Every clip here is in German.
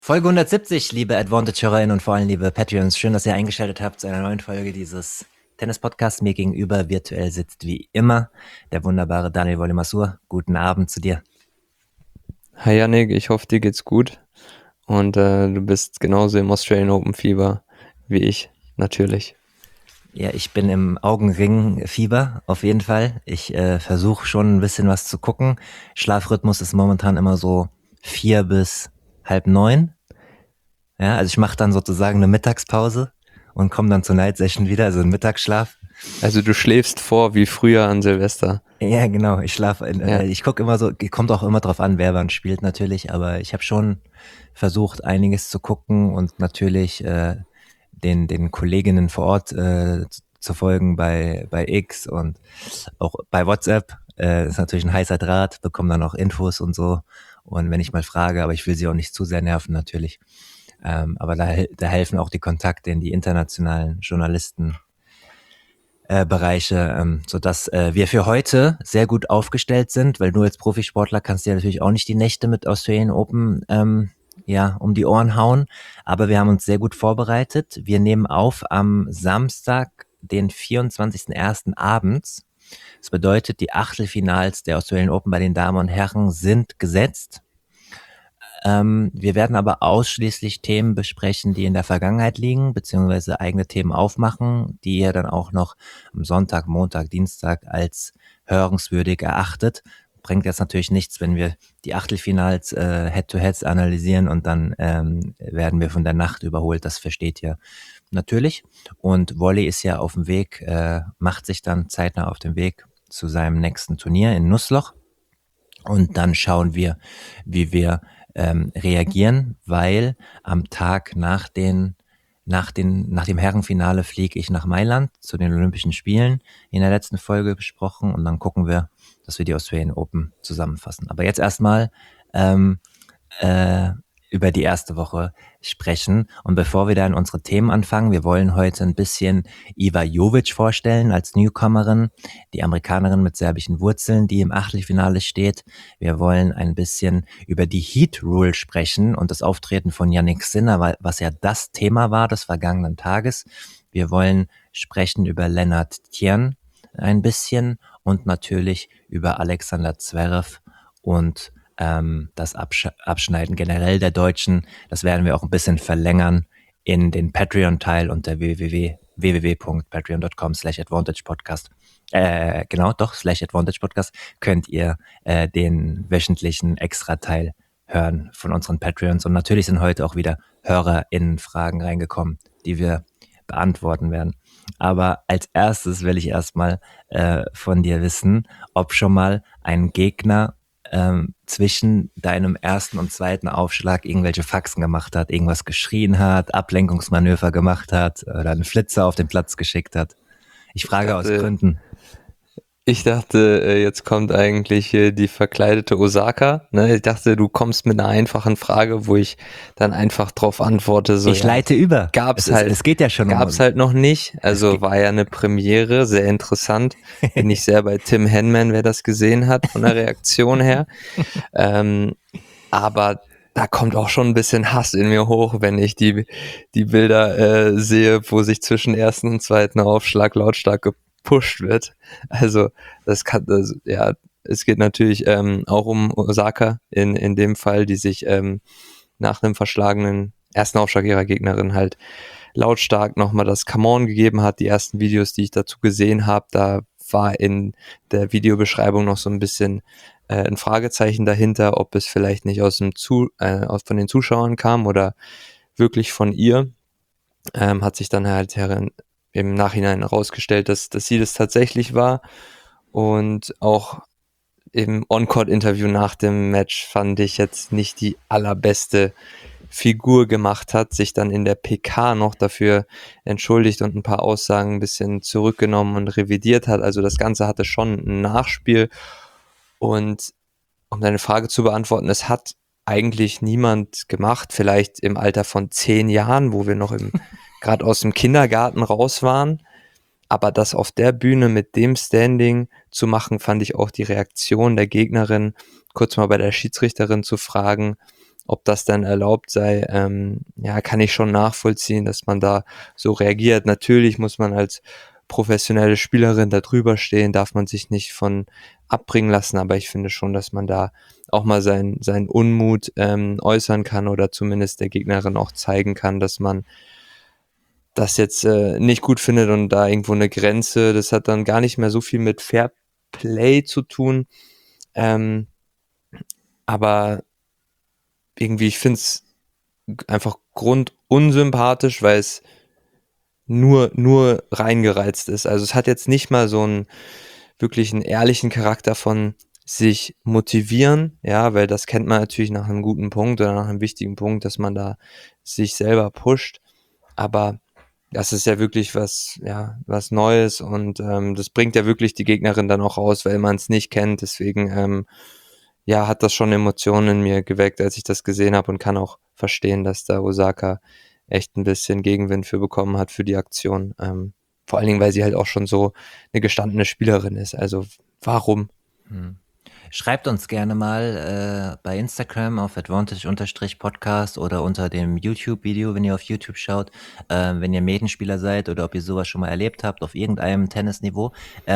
Folge 170, liebe Advantage-HörerInnen und vor allem liebe Patreons. Schön, dass ihr eingeschaltet habt zu einer neuen Folge dieses Tennis-Podcasts. Mir gegenüber virtuell sitzt wie immer der wunderbare Daniel Wollemassur. Guten Abend zu dir. Hi Yannick, ich hoffe, dir geht's gut und du bist genauso im Australian Open Fieber wie ich, natürlich. Ja, ich bin im Augenring-Fieber auf jeden Fall. Ich versuche schon ein bisschen was zu gucken. Schlafrhythmus ist momentan immer so 4 bis halb 9. Ja, also ich mache dann sozusagen eine Mittagspause und komme dann zur Night Session wieder, also einen Mittagsschlaf. Also du schläfst vor wie früher an Silvester. Ja, genau. Ich schlafe, Ja, ich gucke immer so, kommt auch immer drauf an, wer wann spielt natürlich, aber ich habe schon versucht, einiges zu gucken und natürlich den Kolleginnen vor Ort zu folgen bei X und auch bei WhatsApp. Ist natürlich ein heißer Draht, bekomme dann auch Infos und so. Und wenn ich mal frage, aber ich will sie auch nicht zu sehr nerven natürlich. Aber da helfen auch die Kontakte in die internationalen Journalisten Bereiche, sodass wir für heute sehr gut aufgestellt sind, weil du als Profisportler kannst dir natürlich auch nicht die Nächte mit Australian Open um die Ohren hauen, aber wir haben uns sehr gut vorbereitet. Wir nehmen auf am Samstag, den 24.01. abends. Das bedeutet, die Achtelfinals der Australian Open bei den Damen und Herren sind gesetzt. Wir werden aber ausschließlich Themen besprechen, die in der Vergangenheit liegen, beziehungsweise eigene Themen aufmachen, die ihr dann auch noch am Sonntag, Montag, Dienstag als hörenswürdig erachtet. Bringt jetzt natürlich nichts, wenn wir die Achtelfinals Head-to-Heads analysieren und dann werden wir von der Nacht überholt. Das versteht ihr natürlich. Und Wolli ist ja auf dem Weg, macht sich dann zeitnah auf den Weg zu seinem nächsten Turnier in Nussloch. Und dann schauen wir, wie wir reagieren, weil am Tag nach dem Herrenfinale fliege ich nach Mailand zu den Olympischen Spielen, in der letzten Folge besprochen, und dann gucken wir, dass wir die Australian Open zusammenfassen. Aber jetzt erstmal äh, über die erste Woche sprechen. Und bevor wir da in unsere Themen anfangen, wir wollen heute ein bisschen Iva Jovic vorstellen als Newcomerin, die Amerikanerin mit serbischen Wurzeln, die im Achtelfinale steht. Wir wollen ein bisschen über die Heat Rule sprechen und das Auftreten von Jannik Sinner, was ja das Thema war des vergangenen Tages. Wir wollen sprechen über Lennart Tjern ein bisschen und natürlich über Alexander Zverev und das Abschneiden generell der Deutschen. Das werden wir auch ein bisschen verlängern in den Patreon-Teil unter www.patreon.com/advantagepodcast. /advantagepodcast könnt ihr den wöchentlichen Extra-Teil hören von unseren Patreons. Und natürlich sind heute auch wieder HörerInnen-Fragen reingekommen, die wir beantworten werden. Aber als erstes will ich erstmal von dir wissen, ob schon mal ein Gegner zwischen deinem ersten und zweiten Aufschlag irgendwelche Faxen gemacht hat, irgendwas geschrien hat, Ablenkungsmanöver gemacht hat oder einen Flitzer auf den Platz geschickt hat. Ich frage aus Gründen. Ich dachte, jetzt kommt eigentlich die verkleidete Osaka. Ne? Ich dachte, du kommst mit einer einfachen Frage, wo ich dann einfach drauf antworte. So, Ich leite über. Es geht ja schon gab's halt noch nicht. Also war ja eine Premiere, sehr interessant. Bin ich sehr bei Tim Henman, wer das gesehen hat, von der Reaktion her. Aber da kommt auch schon ein bisschen Hass in mir hoch, wenn ich die Bilder sehe, wo sich zwischen ersten und zweiten Aufschlag lautstark gepusht wird. Also es geht natürlich auch um Osaka in dem Fall, die sich nach einem verschlagenen ersten Aufschlag ihrer Gegnerin halt lautstark nochmal das Come On gegeben hat. Die ersten Videos, die ich dazu gesehen habe, da war in der Videobeschreibung noch so ein bisschen ein Fragezeichen dahinter, ob es vielleicht nicht von den Zuschauern kam oder wirklich von ihr. Hat sich dann halt im Nachhinein herausgestellt, dass sie das tatsächlich war. Und auch im On-Court-Interview nach dem Match fand ich jetzt nicht die allerbeste Figur gemacht hat, sich dann in der PK noch dafür entschuldigt und ein paar Aussagen ein bisschen zurückgenommen und revidiert hat. Also das Ganze hatte schon ein Nachspiel. Und um deine Frage zu beantworten, es hat eigentlich niemand gemacht, vielleicht im Alter von 10 Jahren, wo wir noch gerade aus dem Kindergarten raus waren. Aber das auf der Bühne mit dem Standing zu machen, fand ich auch die Reaktion der Gegnerin, kurz mal bei der Schiedsrichterin zu fragen, ob das dann erlaubt sei, kann ich schon nachvollziehen, dass man da so reagiert. Natürlich muss man als professionelle Spielerin da drüber stehen, darf man sich nicht von abbringen lassen, aber ich finde schon, dass man da auch mal seinen Unmut äußern kann oder zumindest der Gegnerin auch zeigen kann, dass man das jetzt nicht gut findet und da irgendwo eine Grenze, das hat dann gar nicht mehr so viel mit Fair Play zu tun, aber irgendwie, ich finde es einfach grundunsympathisch, weil es nur reingereizt ist. Also es hat jetzt nicht mal so einen wirklich einen ehrlichen Charakter von sich motivieren, ja, weil das kennt man natürlich nach einem guten Punkt oder nach einem wichtigen Punkt, dass man da sich selber pusht, aber das ist ja wirklich was Neues und das bringt ja wirklich die Gegnerin dann auch raus, weil man es nicht kennt, deswegen hat das schon Emotionen in mir geweckt, als ich das gesehen habe und kann auch verstehen, dass da Osaka echt ein bisschen Gegenwind für bekommen hat für die Aktion. Vor allen Dingen, weil sie halt auch schon so eine gestandene Spielerin ist. Also warum? Schreibt uns gerne mal bei Instagram auf advantage_podcast oder unter dem YouTube-Video, wenn ihr auf YouTube schaut, wenn ihr Medenspieler seid oder ob ihr sowas schon mal erlebt habt auf irgendeinem Tennisniveau.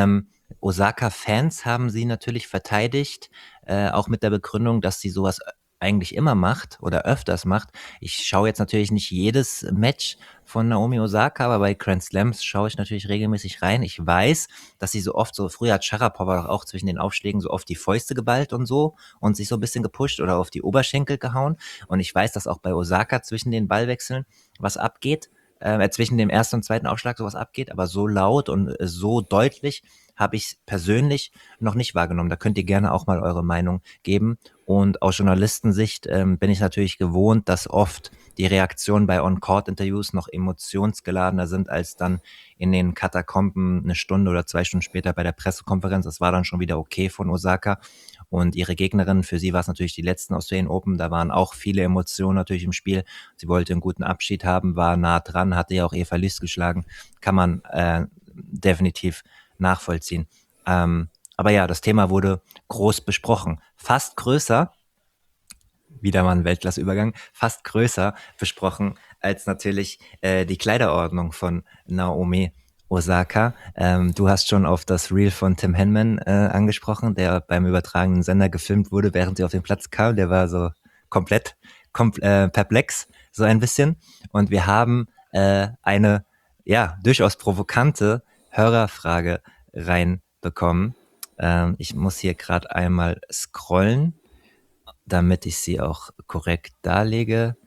Osaka-Fans haben sie natürlich verteidigt, auch mit der Begründung, dass sie sowas eigentlich immer macht oder öfters macht. Ich schaue jetzt natürlich nicht jedes Match von Naomi Osaka, aber bei Grand Slams schaue ich natürlich regelmäßig rein. Ich weiß, dass sie so oft, so früher hat Sharapova auch zwischen den Aufschlägen so oft die Fäuste geballt und so und sich so ein bisschen gepusht oder auf die Oberschenkel gehauen. Und ich weiß, dass auch bei Osaka zwischen den Ballwechseln was abgeht, zwischen dem ersten und zweiten Aufschlag sowas abgeht, aber so laut und so deutlich habe ich persönlich noch nicht wahrgenommen. Da könnt ihr gerne auch mal eure Meinung geben. Und aus Journalistensicht bin ich natürlich gewohnt, dass oft die Reaktionen bei On-Court-Interviews noch emotionsgeladener sind als dann in den Katakomben eine Stunde oder 2 Stunden später bei der Pressekonferenz. Das war dann schon wieder okay von Osaka. Und ihre Gegnerin, für sie war es natürlich die letzten Australian Open. Da waren auch viele Emotionen natürlich im Spiel. Sie wollte einen guten Abschied haben, war nah dran, hatte ja auch ihr Verlust geschlagen. Kann man definitiv nachvollziehen. Aber ja, das Thema wurde groß besprochen. Fast größer, wieder mal ein Weltklasseübergang, fast größer besprochen als natürlich die Kleiderordnung von Naomi Osaka. Du hast schon auf das Reel von Tim Henman angesprochen, der beim übertragenen Sender gefilmt wurde, während sie auf den Platz kam. Der war so komplett perplex, so ein bisschen. Und wir haben eine durchaus provokante Hörerfrage reinbekommen. Ich muss hier gerade einmal scrollen, damit ich sie auch korrekt darlege.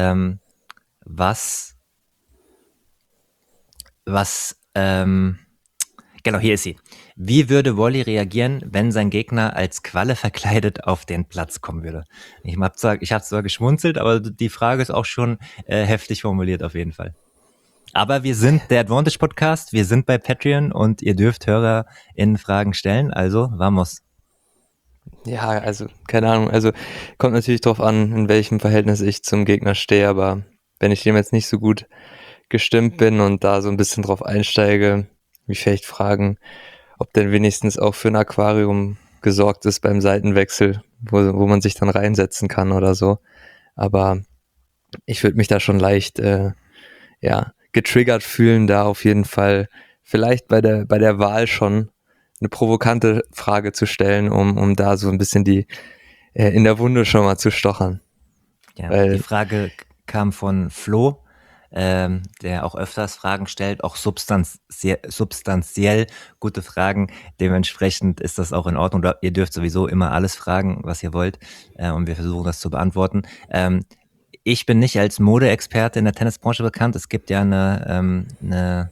Genau, hier ist sie. Wie würde Wally reagieren, wenn sein Gegner als Qualle verkleidet auf den Platz kommen würde? Ich habe zwar geschmunzelt, aber die Frage ist auch schon heftig formuliert auf jeden Fall. Aber wir sind der Advantage Podcast, wir sind bei Patreon und ihr dürft HörerInnen Fragen stellen, also vamos. Ja, also keine Ahnung, also kommt natürlich drauf an, in welchem Verhältnis ich zum Gegner stehe, aber wenn ich dem jetzt nicht so gut gestimmt bin und da so ein bisschen drauf einsteige, mich vielleicht fragen, ob denn wenigstens auch für ein Aquarium gesorgt ist beim Seitenwechsel, wo man sich dann reinsetzen kann oder so. Aber ich würde mich da schon leicht getriggert fühlen, da auf jeden Fall vielleicht bei der Wahl schon eine provokante Frage zu stellen, um da so ein bisschen die in der Wunde schon mal zu stochern. Ja, die Frage kam von Flo, der auch öfters Fragen stellt, auch substanziell gute Fragen. Dementsprechend ist das auch in Ordnung. Ihr dürft sowieso immer alles fragen, was ihr wollt, und wir versuchen das zu beantworten. Ich bin nicht als Modeexperte in der Tennisbranche bekannt. Es gibt ja eine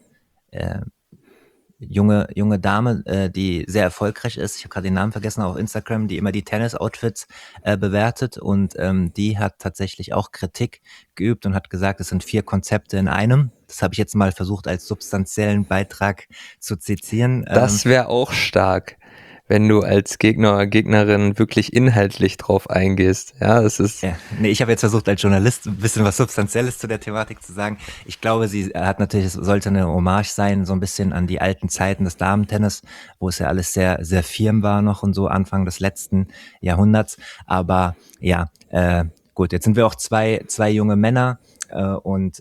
junge Dame, die sehr erfolgreich ist. Ich habe gerade den Namen vergessen, auf Instagram, die immer die Tennis-Outfits bewertet, und die hat tatsächlich auch Kritik geübt und hat gesagt, es sind 4 Konzepte in einem. Das habe ich jetzt mal versucht als substanziellen Beitrag zu zitieren. Das wäre auch stark, wenn du als Gegnerin wirklich inhaltlich drauf eingehst. Ja, das ist. Ja, nee, ich habe jetzt versucht, als Journalist ein bisschen was Substanzielles zu der Thematik zu sagen. Ich glaube, sie hat natürlich, es sollte eine Hommage sein, so ein bisschen an die alten Zeiten des Damentennis, wo es ja alles sehr, sehr firm war noch und so, Anfang des letzten Jahrhunderts. Aber ja, gut, jetzt sind wir auch zwei junge Männer und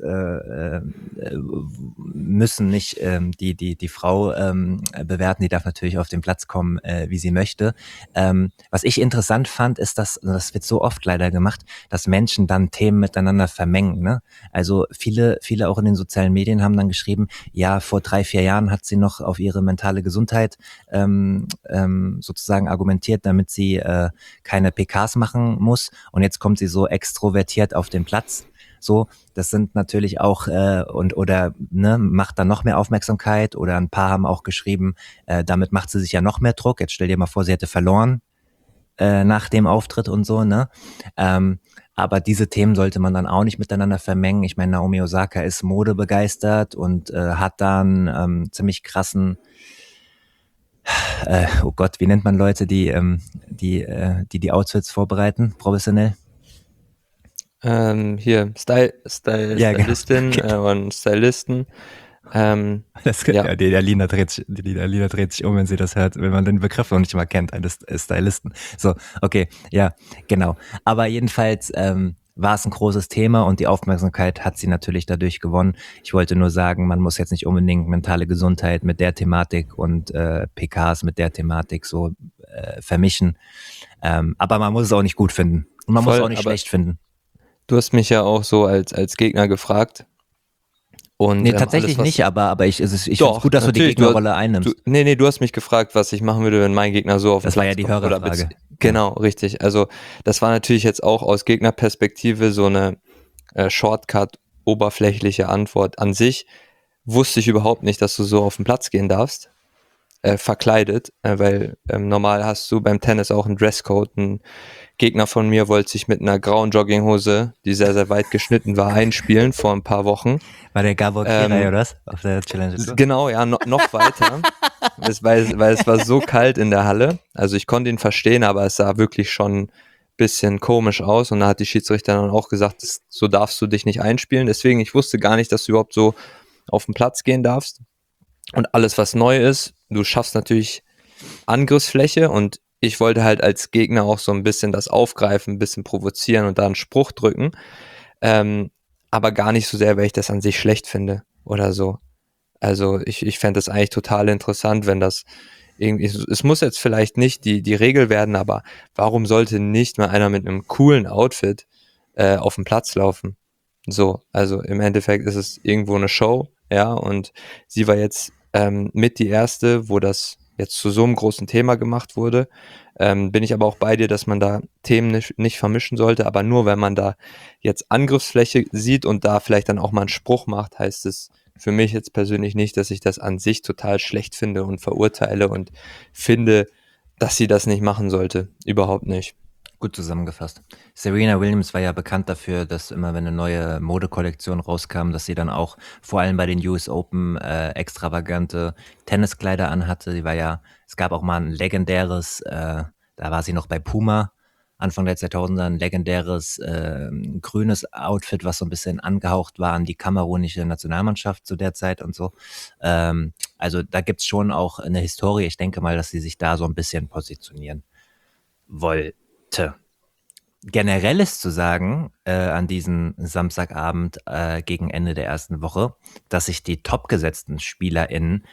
müssen nicht die Frau bewerten, die darf natürlich auf den Platz kommen, wie sie möchte. Was ich interessant fand, ist, dass, das wird so oft leider gemacht, dass Menschen dann Themen miteinander vermengen. Ne? Also viele auch in den sozialen Medien haben dann geschrieben, ja, vor 3-4 Jahren hat sie noch auf ihre mentale Gesundheit sozusagen argumentiert, damit sie keine PKs machen muss und jetzt kommt sie so extrovertiert auf den Platz. So, das sind natürlich auch oder ne, macht dann noch mehr Aufmerksamkeit oder ein paar haben auch geschrieben, damit macht sie sich ja noch mehr Druck. Jetzt stell dir mal vor, sie hätte verloren nach dem Auftritt und so, ne? Aber diese Themen sollte man dann auch nicht miteinander vermengen. Ich meine, Naomi Osaka ist modebegeistert und hat dann ziemlich krassen oh Gott, wie nennt man Leute, die Outfits vorbereiten, professionell? Hier, Ja, genau. Stylistin und Stylisten. Ja. Ja, die Alina dreht sich um, wenn sie das hört, wenn man den Begriff noch nicht mal kennt, eines Stylisten. So, okay, ja, genau. Aber jedenfalls war es ein großes Thema und die Aufmerksamkeit hat sie natürlich dadurch gewonnen. Ich wollte nur sagen, man muss jetzt nicht unbedingt mentale Gesundheit mit der Thematik und PKs mit der Thematik so vermischen. Aber man muss es auch nicht gut finden. Und man muss es auch nicht schlecht finden. Du hast mich ja auch so als Gegner gefragt. Und, nee, tatsächlich alles, nicht, aber ich finde es gut, dass du die Gegnerrolle einnimmst. Du hast mich gefragt, was ich machen würde, wenn mein Gegner so auf den Platz kommt. Das war ja die Hörerfrage. Genau, richtig. Also das war natürlich jetzt auch aus Gegnerperspektive so eine Shortcut, oberflächliche Antwort. An sich wusste ich überhaupt nicht, dass du so auf den Platz gehen darfst, verkleidet, weil normal hast du beim Tennis auch einen Dresscode. Ein Gegner von mir wollte sich mit einer grauen Jogginghose, die sehr, sehr weit geschnitten war, einspielen vor ein paar Wochen. War der Gabor Kirai oder was? Auf der Challenge Tour? Genau, ja, noch weiter. weil es war so kalt in der Halle. Also ich konnte ihn verstehen, aber es sah wirklich schon ein bisschen komisch aus. Und da hat die Schiedsrichterin dann auch gesagt, so darfst du dich nicht einspielen. Deswegen, ich wusste gar nicht, dass du überhaupt so auf den Platz gehen darfst. Und alles, was neu ist, du schaffst natürlich Angriffsfläche und ich wollte halt als Gegner auch so ein bisschen das aufgreifen, ein bisschen provozieren und da einen Spruch drücken. Aber gar nicht so sehr, weil ich das an sich schlecht finde oder so. Also ich fände das eigentlich total interessant, wenn das irgendwie, es muss jetzt vielleicht nicht die Regel werden, aber warum sollte nicht mal einer mit einem coolen Outfit auf den Platz laufen? So, also im Endeffekt ist es irgendwo eine Show, ja, und sie war jetzt mit die erste, wo das jetzt zu so einem großen Thema gemacht wurde. Bin ich aber auch bei dir, dass man da Themen nicht vermischen sollte, aber nur wenn man da jetzt Angriffsfläche sieht und da vielleicht dann auch mal einen Spruch macht, heißt es für mich jetzt persönlich nicht, dass ich das an sich total schlecht finde und verurteile und finde, dass sie das nicht machen sollte. Überhaupt nicht. Gut zusammengefasst. Serena Williams war ja bekannt dafür, dass immer wenn eine neue Modekollektion rauskam, dass sie dann auch vor allem bei den US Open extravagante Tenniskleider anhatte. Es gab auch mal ein legendäres, da war sie noch bei Puma, Anfang der 2000er, ein legendäres grünes Outfit, was so ein bisschen angehaucht war an die kamerunische Nationalmannschaft zu der Zeit und so. Also da gibt's schon auch eine Historie. Ich denke mal, dass sie sich da so ein bisschen positionieren wollte. Generell ist zu sagen, an diesem Samstagabend gegen Ende der ersten Woche, dass sich die topgesetzten SpielerInnen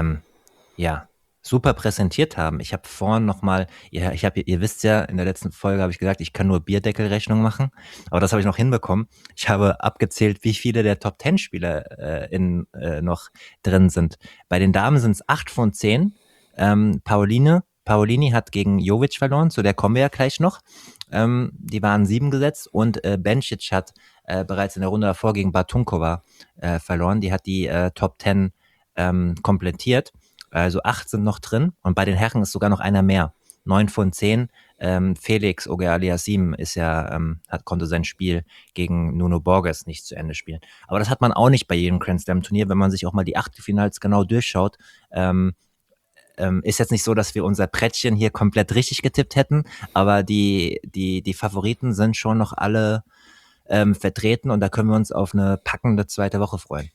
super präsentiert haben. Ich habe vorhin nochmal, ihr wisst ja, in der letzten Folge habe ich gesagt, ich kann nur Bierdeckelrechnung machen, aber das habe ich noch hinbekommen. Ich habe abgezählt, wie viele der Top 10 SpielerInnen noch drin sind. Bei den Damen sind es 8 von 10. Paolini hat gegen Jovic verloren, zu der kommen wir ja gleich noch. Die waren 7 gesetzt und Bencic hat bereits in der Runde davor gegen Batunkova verloren. Die hat die Top 10 komplettiert. Also 8 sind noch drin und bei den Herren ist sogar noch einer mehr. 9 von 10. Felix Auger-Aliassime konnte sein Spiel gegen Nuno Borges nicht zu Ende spielen. Aber das hat man auch nicht bei jedem Grand Slam Turnier, wenn man sich auch mal die Achtelfinals genau durchschaut. Ist jetzt nicht so, dass wir unser Prättchen hier komplett richtig getippt hätten, aber die Favoriten sind schon noch alle vertreten und da können wir uns auf eine packende zweite Woche freuen.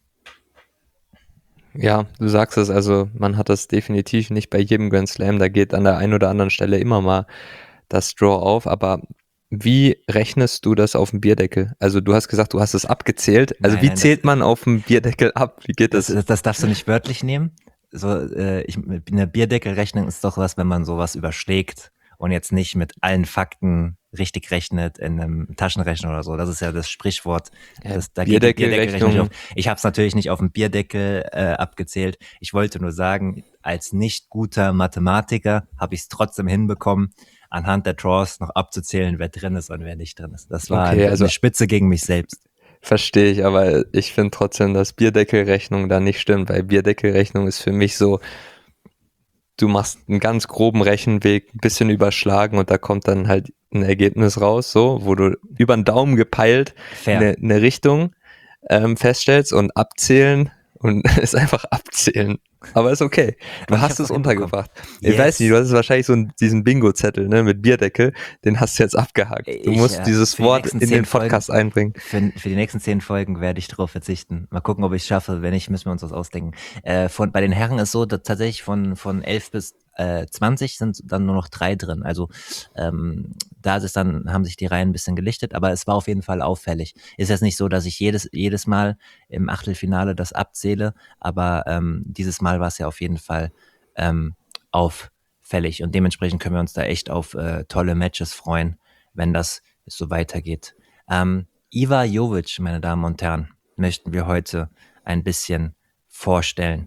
Ja, du sagst es, also man hat das definitiv nicht bei jedem Grand Slam, da geht an der einen oder anderen Stelle immer mal das Draw auf, aber wie rechnest du das auf dem Bierdeckel? Also du hast gesagt, du hast es abgezählt. Also Nein, wie nein, zählt man auf dem Bierdeckel ab? Wie geht das? das darfst du nicht wörtlich nehmen. So, eine Bierdeckelrechnung ist doch was, wenn man sowas überschlägt und jetzt nicht mit allen Fakten richtig rechnet in einem Taschenrechner oder so. Das ist ja das Sprichwort. Da geht die Bierdeckelrechnung nicht auf. Bierdeckelrechnung, Ich habe es natürlich nicht auf dem Bierdeckel abgezählt. Ich wollte nur sagen, als nicht guter Mathematiker habe ich es trotzdem hinbekommen, anhand der Draws noch abzuzählen, wer drin ist und wer nicht drin ist. Das war okay, also eine Spitze gegen mich selbst. verstehe ich, aber ich finde trotzdem, dass Bierdeckelrechnung da nicht stimmt, weil Bierdeckelrechnung ist für mich so, du machst einen ganz groben Rechenweg, ein bisschen überschlagen und da kommt dann halt ein Ergebnis raus, so, wo du über den Daumen gepeilt Fair. eine Richtung feststellst und abzählen und ist einfach abzählen. Aber ist okay. Du Aber ich hast hab's es auch hinbekommen. untergebracht. Ich weiß nicht, Yes. du hast wahrscheinlich so diesen Bingo-Zettel, ne, mit Bierdeckel, den hast du jetzt abgehakt. Du musst dieses Für die Wort nächsten in 10 den Podcast Folgen, einbringen. für die nächsten 10 Folgen werde ich darauf verzichten. Mal gucken, ob ich es schaffe. Wenn nicht, müssen wir uns was ausdenken. Bei den Herren ist so, dass tatsächlich von 11 bis 20 sind dann nur noch 3 drin. Also da ist es dann, haben sich die Reihen ein bisschen gelichtet, aber es war auf jeden Fall auffällig. Ist jetzt nicht so, dass ich jedes Mal im Achtelfinale das abzähle, aber dieses Mal war es ja auf jeden Fall auffällig und dementsprechend können wir uns da echt auf tolle Matches freuen, wenn das so weitergeht. Iva Jovic, meine Damen und Herren, möchten wir heute ein bisschen vorstellen.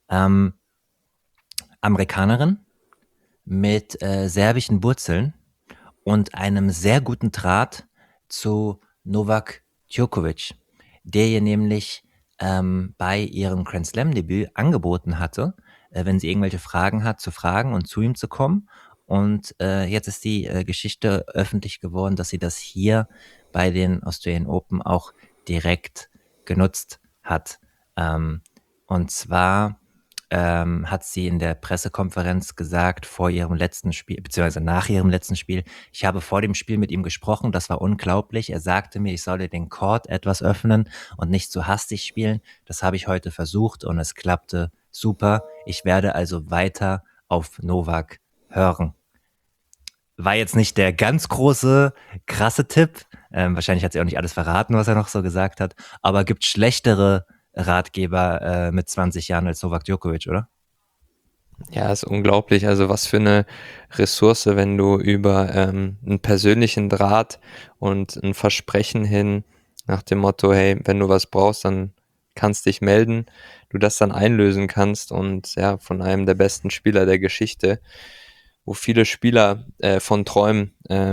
Amerikanerin mit serbischen Wurzeln und einem sehr guten Draht zu Novak Djokovic, der ihr nämlich bei ihrem Grand Slam Debüt angeboten hatte, wenn sie irgendwelche Fragen hat, zu fragen und zu ihm zu kommen. Und jetzt ist die Geschichte öffentlich geworden, dass sie das hier bei den Australian Open auch direkt genutzt hat. Und zwar hat sie in der Pressekonferenz gesagt, vor ihrem letzten Spiel, beziehungsweise nach ihrem letzten Spiel, ich habe vor dem Spiel mit ihm gesprochen, das war unglaublich. Er sagte mir, ich solle den Court etwas öffnen und nicht zu hastig spielen. Das habe ich heute versucht und es klappte super. Ich werde also weiter auf Novak hören. War jetzt nicht der ganz große, krasse Tipp. Wahrscheinlich hat sie auch nicht alles verraten, was er noch so gesagt hat. Aber gibt schlechtere Ratgeber mit 20 Jahren als Novak Djokovic, oder? Ja, ist unglaublich. Also was für eine Ressource, wenn du über einen persönlichen Draht und ein Versprechen hin nach dem Motto, hey, wenn du was brauchst, dann kannst dich melden, du das dann einlösen kannst und ja, von einem der besten Spieler der Geschichte, wo viele Spieler von träumen,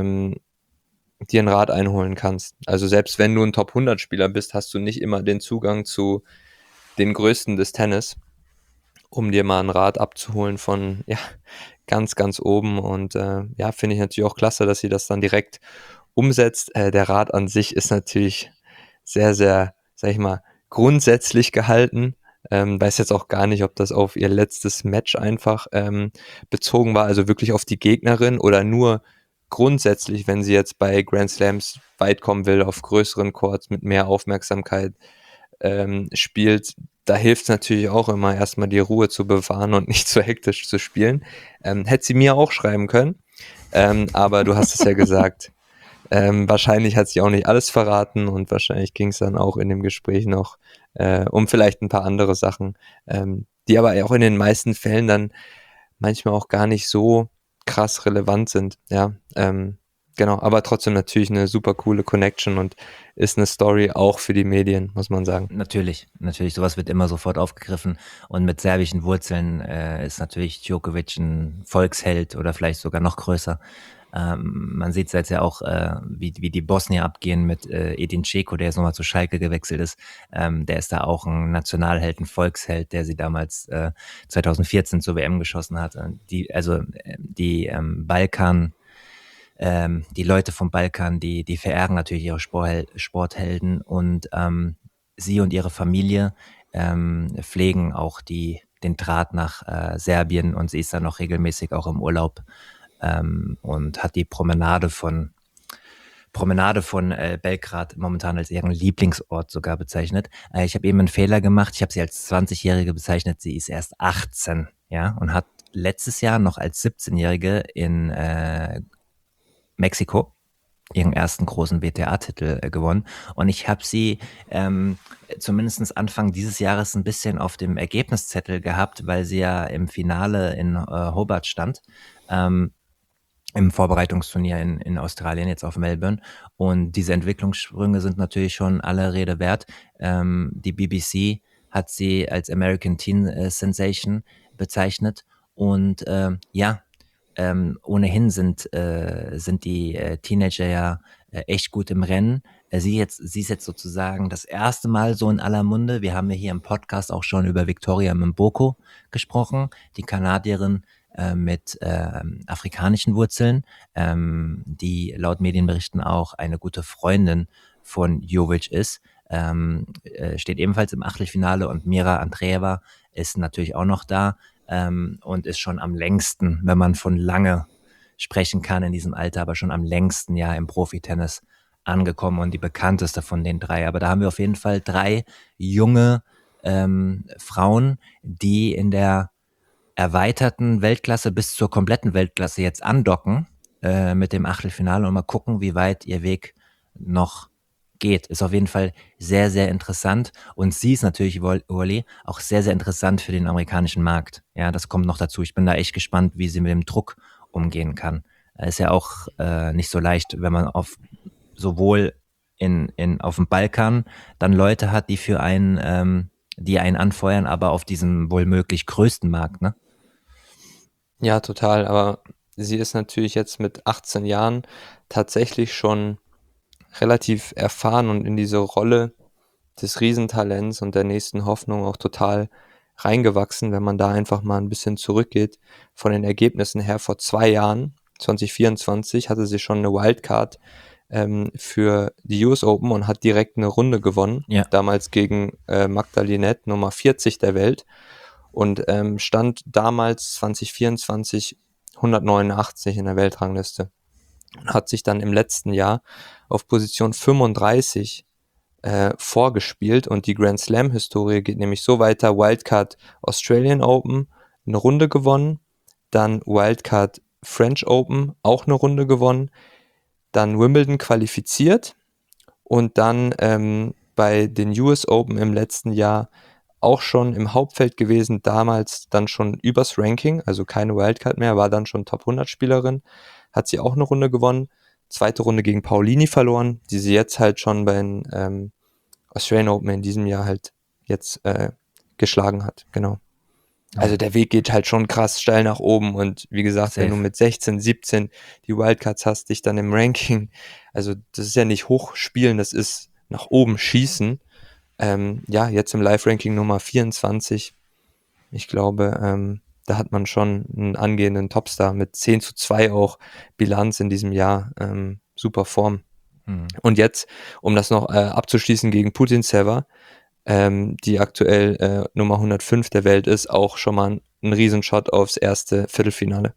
dir einen Rat einholen kannst. Also selbst wenn du ein Top-100-Spieler bist, hast du nicht immer den Zugang zu den Größten des Tennis, um dir mal einen Rat abzuholen von ja, ganz, ganz oben. Und ja, finde ich natürlich auch klasse, dass sie das dann direkt umsetzt. Der Rat an sich ist natürlich sehr, sehr, sag ich mal, grundsätzlich gehalten. Weiß jetzt auch gar nicht, ob das auf ihr letztes Match einfach bezogen war, also wirklich auf die Gegnerin oder nur grundsätzlich, wenn sie jetzt bei Grand Slams weit kommen will, auf größeren Courts mit mehr Aufmerksamkeit spielt, da hilft es natürlich auch immer, erstmal die Ruhe zu bewahren und nicht zu hektisch zu spielen. Hätte sie mir auch schreiben können, aber du hast es ja gesagt. Wahrscheinlich hat sie auch nicht alles verraten und wahrscheinlich ging es dann auch in dem Gespräch noch um vielleicht ein paar andere Sachen, die aber auch in den meisten Fällen dann manchmal auch gar nicht so krass relevant sind. Ja, genau, aber trotzdem natürlich eine super coole Connection und ist eine Story auch für die Medien, muss man sagen. Natürlich, sowas wird immer sofort aufgegriffen und mit serbischen Wurzeln ist natürlich Djokovic ein Volksheld oder vielleicht sogar noch größer. Man sieht es jetzt ja auch, wie die Bosnier abgehen mit Edin Dzeko, der jetzt nochmal zu Schalke gewechselt ist. Der ist da auch ein Nationalheld, ein Volksheld, der sie damals 2014 zur WM geschossen hat. Die Balkan die Leute vom Balkan, die verehren natürlich ihre Sporthelden und sie und ihre Familie pflegen auch den Draht nach Serbien und sie ist dann noch regelmäßig auch im Urlaub und hat die Promenade von Belgrad momentan als ihren Lieblingsort sogar bezeichnet. Ich habe eben einen Fehler gemacht. Ich habe sie als 20-Jährige bezeichnet. Sie ist erst 18, ja, und hat letztes Jahr noch als 17-Jährige in Mexiko ihren ersten großen WTA-Titel gewonnen. Und ich habe sie zumindest Anfang dieses Jahres ein bisschen auf dem Ergebniszettel gehabt, weil sie ja im Finale in Hobart stand. Im Vorbereitungsturnier in Australien, jetzt auf Melbourne. Und diese Entwicklungssprünge sind natürlich schon alle Rede wert. Die BBC hat sie als American Teen Sensation bezeichnet. Und ohnehin sind die Teenager ja echt gut im Rennen. Sie ist jetzt sozusagen das erste Mal so in aller Munde. Wir haben ja hier im Podcast auch schon über Victoria Mboko gesprochen, die Kanadierin mit afrikanischen Wurzeln, die laut Medienberichten auch eine gute Freundin von Jovic ist. Steht ebenfalls im Achtelfinale, und Mira Andreeva ist natürlich auch noch da und ist schon am längsten, wenn man von lange sprechen kann in diesem Alter, aber schon am längsten ja im Profitennis angekommen und die bekannteste von den drei. Aber da haben wir auf jeden Fall 3 junge Frauen, die in der erweiterten Weltklasse bis zur kompletten Weltklasse jetzt andocken mit dem Achtelfinale und mal gucken, wie weit ihr Weg noch geht. Ist auf jeden Fall sehr, sehr interessant. Und sie ist natürlich, Wally, auch sehr, sehr interessant für den amerikanischen Markt. Ja, das kommt noch dazu. Ich bin da echt gespannt, wie sie mit dem Druck umgehen kann. Ist ja auch nicht so leicht, wenn man sowohl auf dem Balkan dann Leute hat, die für einen, die einen anfeuern, aber auf diesem wohl möglich größten Markt, ne? Ja, total. Aber sie ist natürlich jetzt mit 18 Jahren tatsächlich schon relativ erfahren und in diese Rolle des Riesentalents und der nächsten Hoffnung auch total reingewachsen, wenn man da einfach mal ein bisschen zurückgeht. Von den Ergebnissen her, vor 2 Jahren, 2024, hatte sie schon eine Wildcard für die US Open und hat direkt eine Runde gewonnen. Ja. Damals gegen Magda Linette, Nummer 40 der Welt. Und stand damals 2024 189 in der Weltrangliste. Und hat sich dann im letzten Jahr auf Position 35 vorgespielt. Und die Grand Slam-Historie geht nämlich so weiter: Wildcard Australian Open, eine Runde gewonnen, dann Wildcard French Open, auch eine Runde gewonnen, dann Wimbledon qualifiziert und dann bei den US Open im letzten Jahr auch schon im Hauptfeld gewesen, damals dann schon übers Ranking, also keine Wildcard mehr, war dann schon Top 100 Spielerin, hat sie auch eine Runde gewonnen, zweite Runde gegen Paulini verloren, die sie jetzt halt schon bei den Australian Open in diesem Jahr halt jetzt geschlagen hat, genau. Also der Weg geht halt schon krass steil nach oben und wie gesagt, Safe. wenn du mit 16, 17 die Wildcards hast, dich dann im Ranking, also das ist ja nicht hochspielen, das ist nach oben schießen. Ja, jetzt im Live-Ranking Nummer 24. Ich glaube, da hat man schon einen angehenden Topstar mit 10:2 auch Bilanz in diesem Jahr. Super Form. Und jetzt, um das noch abzuschließen, gegen Putintseva, die aktuell Nummer 105 der Welt ist, auch schon mal ein Riesenshot aufs erste Viertelfinale.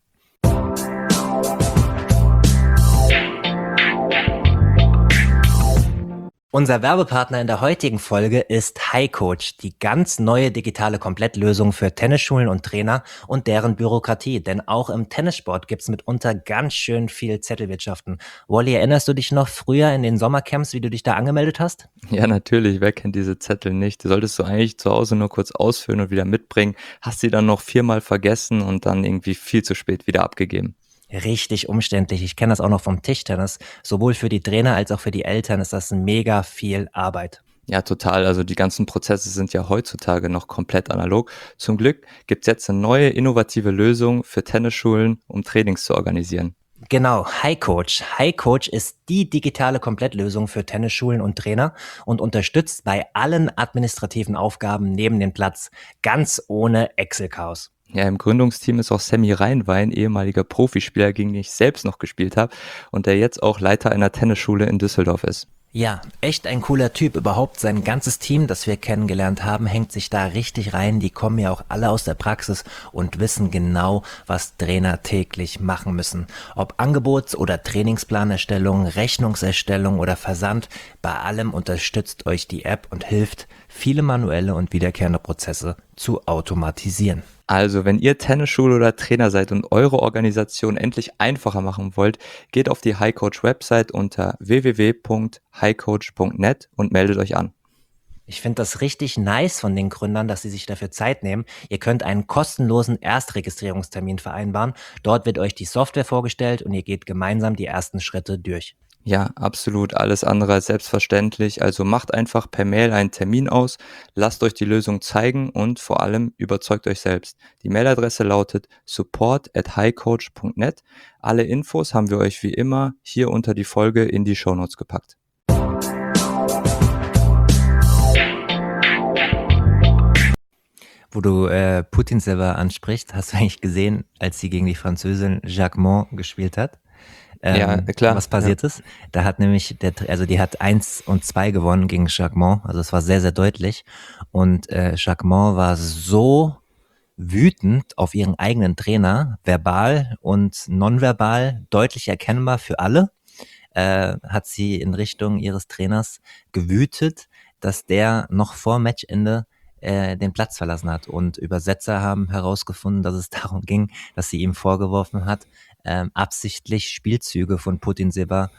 Unser Werbepartner in der heutigen Folge ist HiCoach, die ganz neue digitale Komplettlösung für Tennisschulen und Trainer und deren Bürokratie. Denn auch im Tennissport gibt's mitunter ganz schön viel Zettelwirtschaften. Wally, erinnerst du dich noch früher in den Sommercamps, wie du dich da angemeldet hast? Ja, natürlich. Wer kennt diese Zettel nicht? Die solltest du eigentlich zu Hause nur kurz ausfüllen und wieder mitbringen. Hast sie dann noch 4-mal vergessen und dann irgendwie viel zu spät wieder abgegeben. Richtig umständlich. Ich kenne das auch noch vom Tischtennis. Sowohl für die Trainer als auch für die Eltern ist das mega viel Arbeit. Ja, total. Also die ganzen Prozesse sind ja heutzutage noch komplett analog. Zum Glück gibt's jetzt eine neue, innovative Lösung für Tennisschulen, um Trainings zu organisieren. Genau, HiCoach. HiCoach ist die digitale Komplettlösung für Tennisschulen und Trainer und unterstützt bei allen administrativen Aufgaben neben dem Platz, ganz ohne Excel-Chaos. Ja, im Gründungsteam ist auch Sammy Reinwein, ehemaliger Profispieler, gegen den ich selbst noch gespielt habe und der jetzt auch Leiter einer Tennisschule in Düsseldorf ist. Ja, echt ein cooler Typ. Überhaupt sein ganzes Team, das wir kennengelernt haben, hängt sich da richtig rein. Die kommen ja auch alle aus der Praxis und wissen genau, was Trainer täglich machen müssen. Ob Angebots- oder Trainingsplanerstellung, Rechnungserstellung oder Versand, bei allem unterstützt euch die App und hilft, viele manuelle und wiederkehrende Prozesse zu automatisieren. Also, wenn ihr Tennisschule oder Trainer seid und eure Organisation endlich einfacher machen wollt, geht auf die HighCoach-Website unter www.highcoach.net und meldet euch an. Ich finde das richtig nice von den Gründern, dass sie sich dafür Zeit nehmen. Ihr könnt einen kostenlosen Erstregistrierungstermin vereinbaren. Dort wird euch die Software vorgestellt und ihr geht gemeinsam die ersten Schritte durch. Ja, absolut alles andere als selbstverständlich. Also macht einfach per Mail einen Termin aus, lasst euch die Lösung zeigen und vor allem überzeugt euch selbst. Die Mailadresse lautet support@highcoach.net. Alle Infos haben wir euch wie immer hier unter die Folge in die Shownotes gepackt. Wo du Putin selber ansprichst, hast du eigentlich gesehen, als sie gegen die Französin Jacquemont gespielt hat? Ja, klar. Was passiert ist? Da hat nämlich die hat 1 und 2 gewonnen gegen Jacquemont, also es war sehr, sehr deutlich. Und Jacquemont war so wütend auf ihren eigenen Trainer, verbal und nonverbal, deutlich erkennbar für alle, hat sie in Richtung ihres Trainers gewütet, dass der noch vor Matchende den Platz verlassen hat. Und Übersetzer haben herausgefunden, dass es darum ging, dass sie ihm vorgeworfen hat, absichtlich Spielzüge von Putin Silva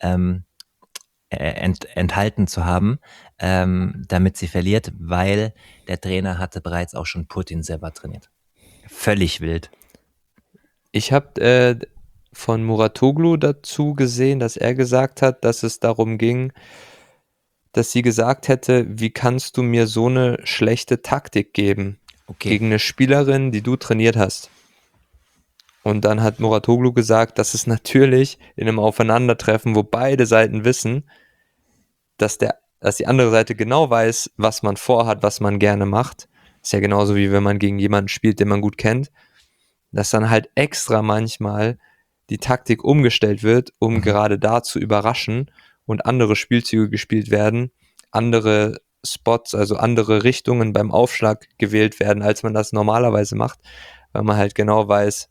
enthalten zu haben, damit sie verliert, weil der Trainer hatte bereits auch schon Putin selber trainiert. Völlig wild. Ich habe von Muratoglu dazu gesehen, dass er gesagt hat, dass es darum ging, dass sie gesagt hätte, wie kannst du mir so eine schlechte Taktik geben gegen eine Spielerin, die du trainiert hast. Und dann hat Muratoglu gesagt, dass es natürlich in einem Aufeinandertreffen, wo beide Seiten wissen, dass die andere Seite genau weiß, was man vorhat, was man gerne macht. Ist ja genauso wie wenn man gegen jemanden spielt, den man gut kennt, dass dann halt extra manchmal die Taktik umgestellt wird, um gerade da zu überraschen und andere Spielzüge gespielt werden, andere Spots, also andere Richtungen beim Aufschlag gewählt werden, als man das normalerweise macht, weil man halt genau weiß,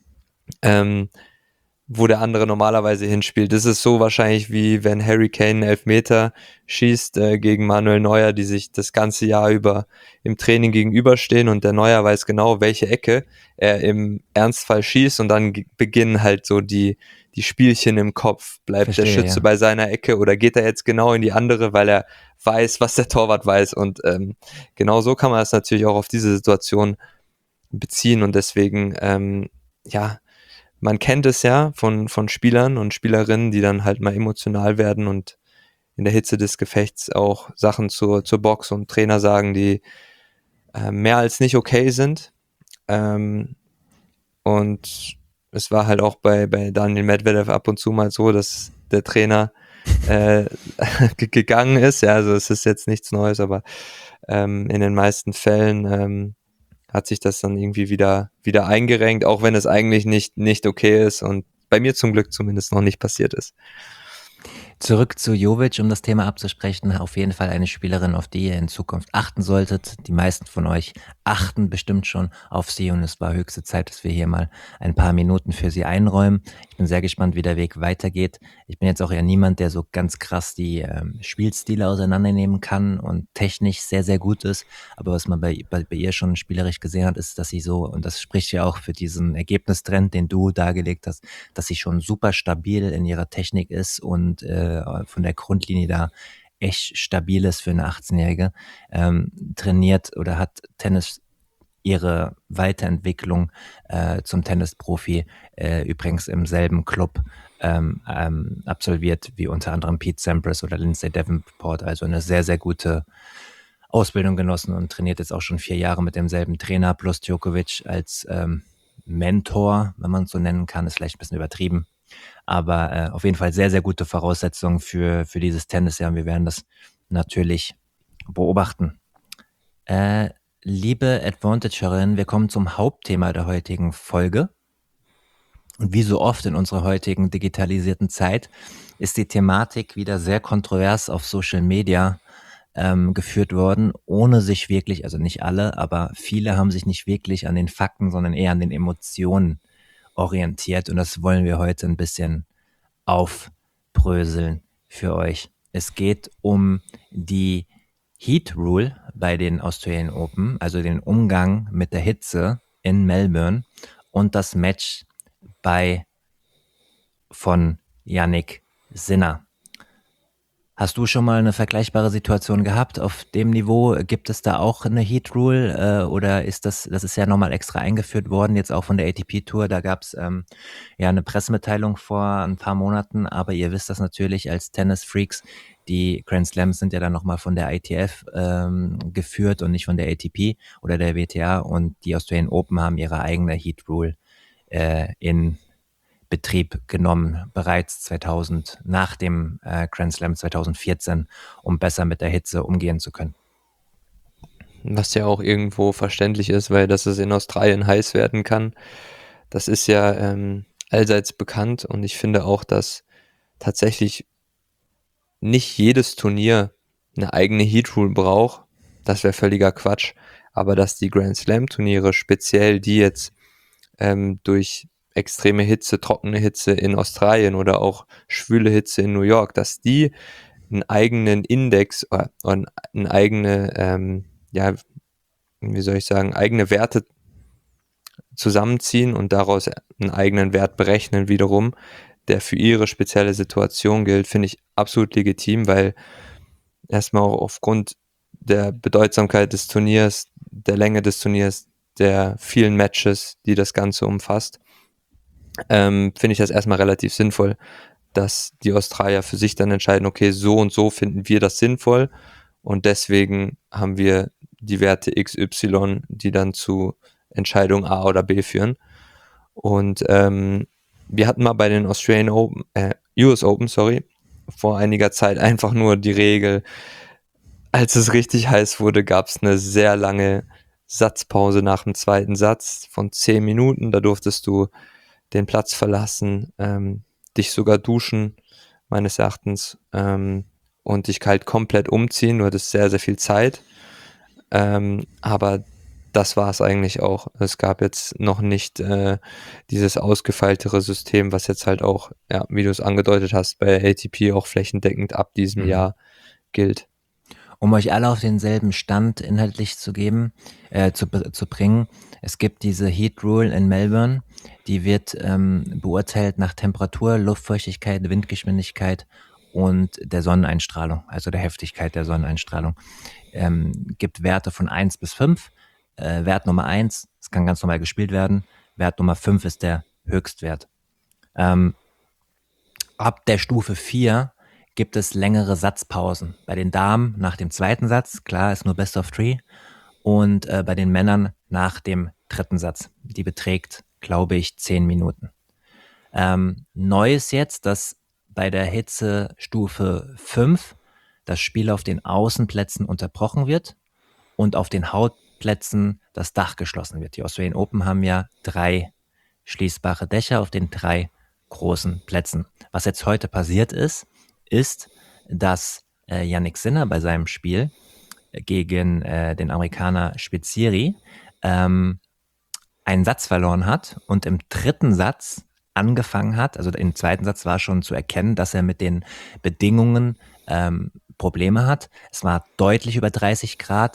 wo der andere normalerweise hinspielt. Das ist so wahrscheinlich wie wenn Harry Kane einen Elfmeter schießt gegen Manuel Neuer, die sich das ganze Jahr über im Training gegenüberstehen und der Neuer weiß genau, welche Ecke er im Ernstfall schießt und dann beginnen halt so die Spielchen im Kopf. Bleibt der Schütze bei seiner Ecke oder geht er jetzt genau in die andere, weil er weiß, was der Torwart weiß und genau so kann man das natürlich auch auf diese Situation beziehen und deswegen man kennt es ja von Spielern und Spielerinnen, die dann halt mal emotional werden und in der Hitze des Gefechts auch Sachen zur Box und Trainer sagen, die mehr als nicht okay sind. Und es war halt auch bei Daniil Medvedev ab und zu mal so, dass der Trainer gegangen ist. Ja, also es ist jetzt nichts Neues, aber in den meisten Fällen hat sich das dann irgendwie wieder eingerenkt, auch wenn es eigentlich nicht okay ist und bei mir zum Glück zumindest noch nicht passiert ist. Zurück zu Jovic, um das Thema abzusprechen. Auf jeden Fall eine Spielerin, auf die ihr in Zukunft achten solltet. Die meisten von euch achten bestimmt schon auf sie und es war höchste Zeit, dass wir hier mal ein paar Minuten für sie einräumen. Ich bin sehr gespannt, wie der Weg weitergeht. Ich bin jetzt auch eher niemand, der so ganz krass die Spielstile auseinandernehmen kann und technisch sehr, sehr gut ist. Aber was man bei ihr schon spielerisch gesehen hat, ist, dass sie so, und das spricht ja auch für diesen Ergebnistrend, den du dargelegt hast, dass sie schon super stabil in ihrer Technik ist und von der Grundlinie da echt stabil ist für eine 18-Jährige, trainiert oder hat Tennis ihre Weiterentwicklung zum Tennisprofi übrigens im selben Club absolviert wie unter anderem Pete Sampras oder Lindsay Davenport, also eine sehr, sehr gute Ausbildung genossen und trainiert jetzt auch schon 4 Jahre mit demselben Trainer plus Djokovic als Mentor, wenn man es so nennen kann, ist vielleicht ein bisschen übertrieben. Aber auf jeden Fall sehr, sehr gute Voraussetzungen für dieses Tennisjahr und wir werden das natürlich beobachten. Liebe Advantagerin, wir kommen zum Hauptthema der heutigen Folge. Und wie so oft in unserer heutigen digitalisierten Zeit ist die Thematik wieder sehr kontrovers auf Social Media geführt worden, ohne sich wirklich, also nicht alle, aber viele haben sich nicht wirklich an den Fakten, sondern eher an den Emotionen orientiert und das wollen wir heute ein bisschen aufbröseln für euch. Es geht um die Heat Rule bei den Australian Open, also den Umgang mit der Hitze in Melbourne und das Match von Jannik Sinner. Hast du schon mal eine vergleichbare Situation gehabt auf dem Niveau? Gibt es da auch eine Heat Rule oder ist das ist ja nochmal extra eingeführt worden, jetzt auch von der ATP Tour. Da gab es ja eine Pressemitteilung vor ein paar Monaten, aber ihr wisst das natürlich als Tennis-Freaks, die Grand Slams sind ja dann nochmal von der ITF geführt und nicht von der ATP oder der WTA, und die Australian Open haben ihre eigene Heat Rule in Betrieb genommen, bereits 2000, nach dem Grand Slam 2014, um besser mit der Hitze umgehen zu können. Was ja auch irgendwo verständlich ist, weil dass es in Australien heiß werden kann, das ist ja allseits bekannt, und ich finde auch, dass tatsächlich nicht jedes Turnier eine eigene Heat Rule braucht. Das wäre völliger Quatsch, aber dass die Grand Slam Turniere, speziell die jetzt durch extreme Hitze, trockene Hitze in Australien oder auch schwüle Hitze in New York, dass die einen eigenen Index oder eine eigene, wie soll ich sagen, eigene Werte zusammenziehen und daraus einen eigenen Wert berechnen wiederum, der für ihre spezielle Situation gilt, finde ich absolut legitim, weil erstmal auch aufgrund der Bedeutsamkeit des Turniers, der Länge des Turniers, der vielen Matches, die das Ganze umfasst, finde ich das erstmal relativ sinnvoll, dass die Australier für sich dann entscheiden, okay, so und so finden wir das sinnvoll, und deswegen haben wir die Werte XY, die dann zu Entscheidung A oder B führen. Und wir hatten mal bei den Australian Open, US Open, vor einiger Zeit einfach nur die Regel, als es richtig heiß wurde, gab es eine sehr lange Satzpause nach dem zweiten Satz von 10 Minuten. Da durftest du den Platz verlassen, dich sogar duschen, meines Erachtens, und dich halt komplett umziehen. Du hattest sehr, sehr viel Zeit. Aber das war es eigentlich auch. Es gab jetzt noch nicht dieses ausgefeiltere System, was jetzt halt auch, ja, wie du es angedeutet hast, bei ATP auch flächendeckend ab diesem Jahr gilt. Um euch alle auf denselben Stand inhaltlich zu geben, zu bringen, es gibt diese Heat Rule in Melbourne, die wird beurteilt nach Temperatur, Luftfeuchtigkeit, Windgeschwindigkeit und der Sonneneinstrahlung, also der Heftigkeit der Sonneneinstrahlung. Gibt Werte von 1 bis 5. Wert Nummer 1, es kann ganz normal gespielt werden. Wert Nummer 5 ist der Höchstwert. Ab der Stufe 4 gibt es längere Satzpausen. Bei den Damen nach dem zweiten Satz, klar, ist nur Best of 3. Und bei den Männern nach dem dritten Satz. Die beträgt, glaube ich, 10 Minuten. Neu ist jetzt, dass bei der Hitzestufe 5 das Spiel auf den Außenplätzen unterbrochen wird und auf den Hauptplätzen das Dach geschlossen wird. Die Australian Open haben ja 3 schließbare Dächer auf den 3 großen Plätzen. Was jetzt heute passiert ist, dass Jannik Sinner bei seinem Spiel gegen den Amerikaner Spizzirri einen Satz verloren hat und im dritten Satz angefangen hat, also im zweiten Satz war schon zu erkennen, dass er mit den Bedingungen Probleme hat. Es war deutlich über 30 Grad,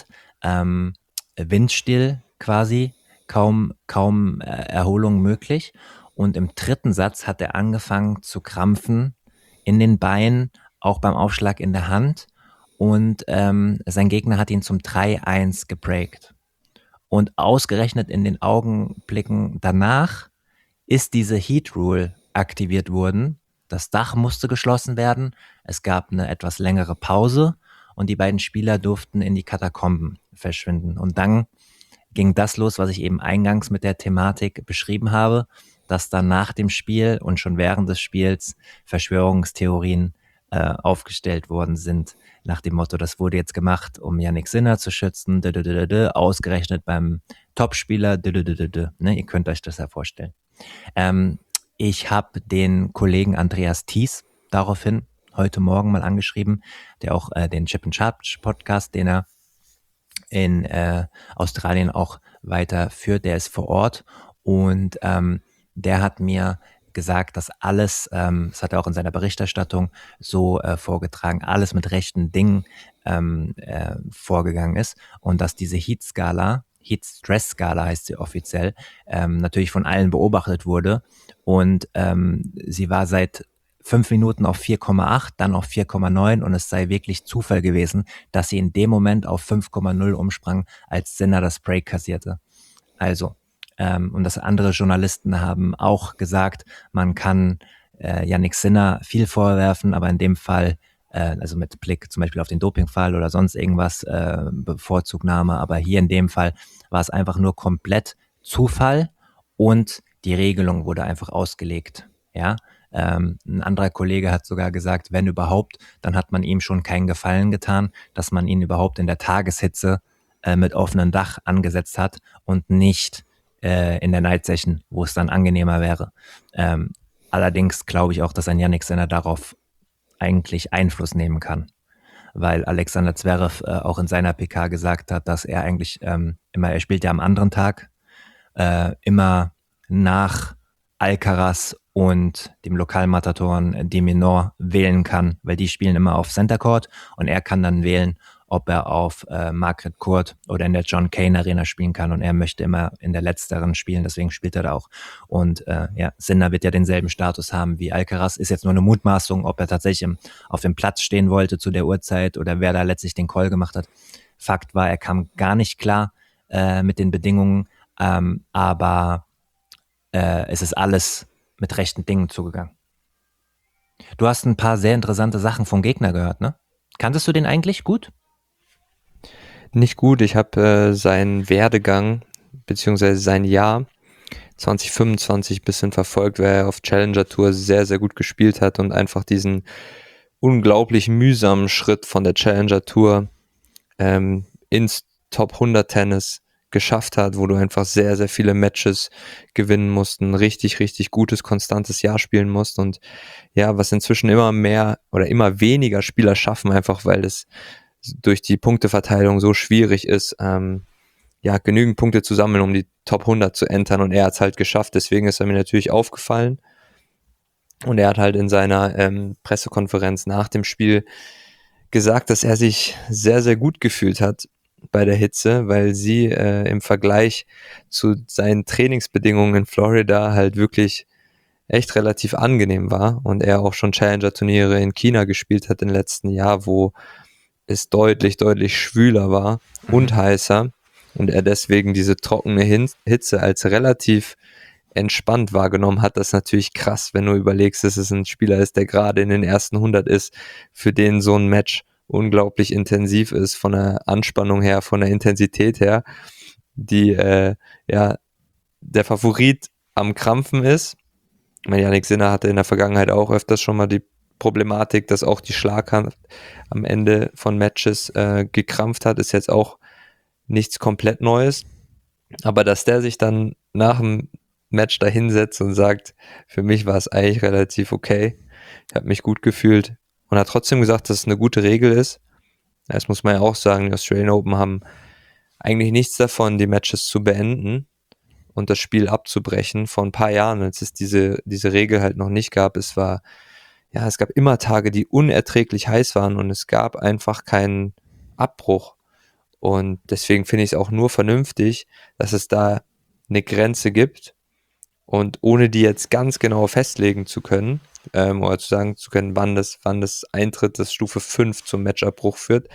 windstill quasi, kaum Erholung möglich. Und im dritten Satz hat er angefangen zu krampfen in den Beinen, auch beim Aufschlag in der Hand. Und sein Gegner hat ihn zum 3-1 gebreakt. Und ausgerechnet in den Augenblicken danach ist diese Heat Rule aktiviert worden. Das Dach musste geschlossen werden. Es gab eine etwas längere Pause und die beiden Spieler durften in die Katakomben verschwinden. Und dann ging das los, was ich eben eingangs mit der Thematik beschrieben habe, dass dann nach dem Spiel und schon während des Spiels Verschwörungstheorien aufgestellt worden sind, nach dem Motto, das wurde jetzt gemacht, um Jannik Sinner zu schützen, ausgerechnet beim Topspieler, ne, ihr könnt euch das ja vorstellen. Ich habe den Kollegen Andreas Thies daraufhin heute Morgen mal angeschrieben, der auch den Chip and Charge Podcast, den er in Australien auch weiterführt, der ist vor Ort und der hat mir gesagt, dass alles, das hat er auch in seiner Berichterstattung so vorgetragen, alles mit rechten Dingen vorgegangen ist und dass diese Heat Heat Stress Skala heißt sie offiziell, natürlich von allen beobachtet wurde. Und sie war seit 5 Minuten auf 4,8, dann auf 4,9 und es sei wirklich Zufall gewesen, dass sie in dem Moment auf 5,0 umsprang, als Sinner das Break kassierte. Also, und das andere Journalisten haben auch gesagt, man kann Yannick Sinner viel vorwerfen, aber in dem Fall, also mit Blick zum Beispiel auf den Dopingfall oder sonst irgendwas, Bevorzugnahme, aber hier in dem Fall war es einfach nur komplett Zufall und die Regelung wurde einfach ausgelegt. Ja, ein anderer Kollege hat sogar gesagt, wenn überhaupt, dann hat man ihm schon keinen Gefallen getan, dass man ihn überhaupt in der Tageshitze mit offenem Dach angesetzt hat und nicht in der Night Session, wo es dann angenehmer wäre. Allerdings glaube ich auch, dass ein Yannick Sinner darauf eigentlich Einfluss nehmen kann, weil Alexander Zverev auch in seiner PK gesagt hat, dass er eigentlich immer, er spielt ja am anderen Tag, immer nach Alcaraz und dem Lokalmatatoren de Minaur wählen kann, weil die spielen immer auf Center Court und er kann dann wählen, ob er auf Margaret Court oder in der John Cain Arena spielen kann und er möchte immer in der letzteren spielen, deswegen spielt er da auch. Und ja, Sinner wird ja denselben Status haben wie Alcaraz, ist jetzt nur eine Mutmaßung, ob er tatsächlich auf dem Platz stehen wollte zu der Uhrzeit oder wer da letztlich den Call gemacht hat. Fakt war, er kam gar nicht klar mit den Bedingungen, aber es ist alles mit rechten Dingen zugegangen. Du hast ein paar sehr interessante Sachen vom Gegner gehört, ne? Kanntest du den eigentlich gut? Nicht gut, ich habe seinen Werdegang beziehungsweise sein Jahr 2025 ein bisschen verfolgt, weil er auf Challenger Tour sehr, sehr gut gespielt hat und einfach diesen unglaublich mühsamen Schritt von der Challenger Tour ins Top 100 Tennis geschafft hat, wo du einfach sehr, sehr viele Matches gewinnen musst, ein richtig, richtig gutes, konstantes Jahr spielen musst und ja, was inzwischen immer mehr oder immer weniger Spieler schaffen, einfach weil es durch die Punkteverteilung so schwierig ist, ja, genügend Punkte zu sammeln, um die Top 100 zu entern und er hat es halt geschafft, deswegen ist er mir natürlich aufgefallen und er hat halt in seiner Pressekonferenz nach dem Spiel gesagt, dass er sich sehr, sehr gut gefühlt hat bei der Hitze, weil sie im Vergleich zu seinen Trainingsbedingungen in Florida halt wirklich echt relativ angenehm war und er auch schon Challenger-Turniere in China gespielt hat im letzten Jahr, wo es deutlich, deutlich schwüler war und heißer und er deswegen diese trockene Hitze als relativ entspannt wahrgenommen hat. Das ist natürlich krass, wenn du überlegst, dass es ein Spieler ist, der gerade in den ersten 100 ist, für den so ein Match unglaublich intensiv ist, von der Anspannung her, von der Intensität her, die ja der Favorit am Krampfen ist. Ich meine, Yannick Sinner hatte in der Vergangenheit auch öfters schon mal die Problematik, dass auch die Schlaghand am Ende von Matches gekrampft hat, ist jetzt auch nichts komplett Neues. Aber dass der sich dann nach dem Match da hinsetzt und sagt, für mich war es eigentlich relativ okay, ich habe mich gut gefühlt und hat trotzdem gesagt, dass es eine gute Regel ist. Das muss man ja auch sagen, die Australian Open haben eigentlich nichts davon, die Matches zu beenden und das Spiel abzubrechen. Vor ein paar Jahren, als es diese Regel halt noch nicht gab, es gab immer Tage, die unerträglich heiß waren und es gab einfach keinen Abbruch. Und deswegen finde ich es auch nur vernünftig, dass es da eine Grenze gibt und ohne die jetzt ganz genau festlegen zu können oder zu sagen zu können, wann das eintritt, dass Stufe 5 zum Matchabbruch führt,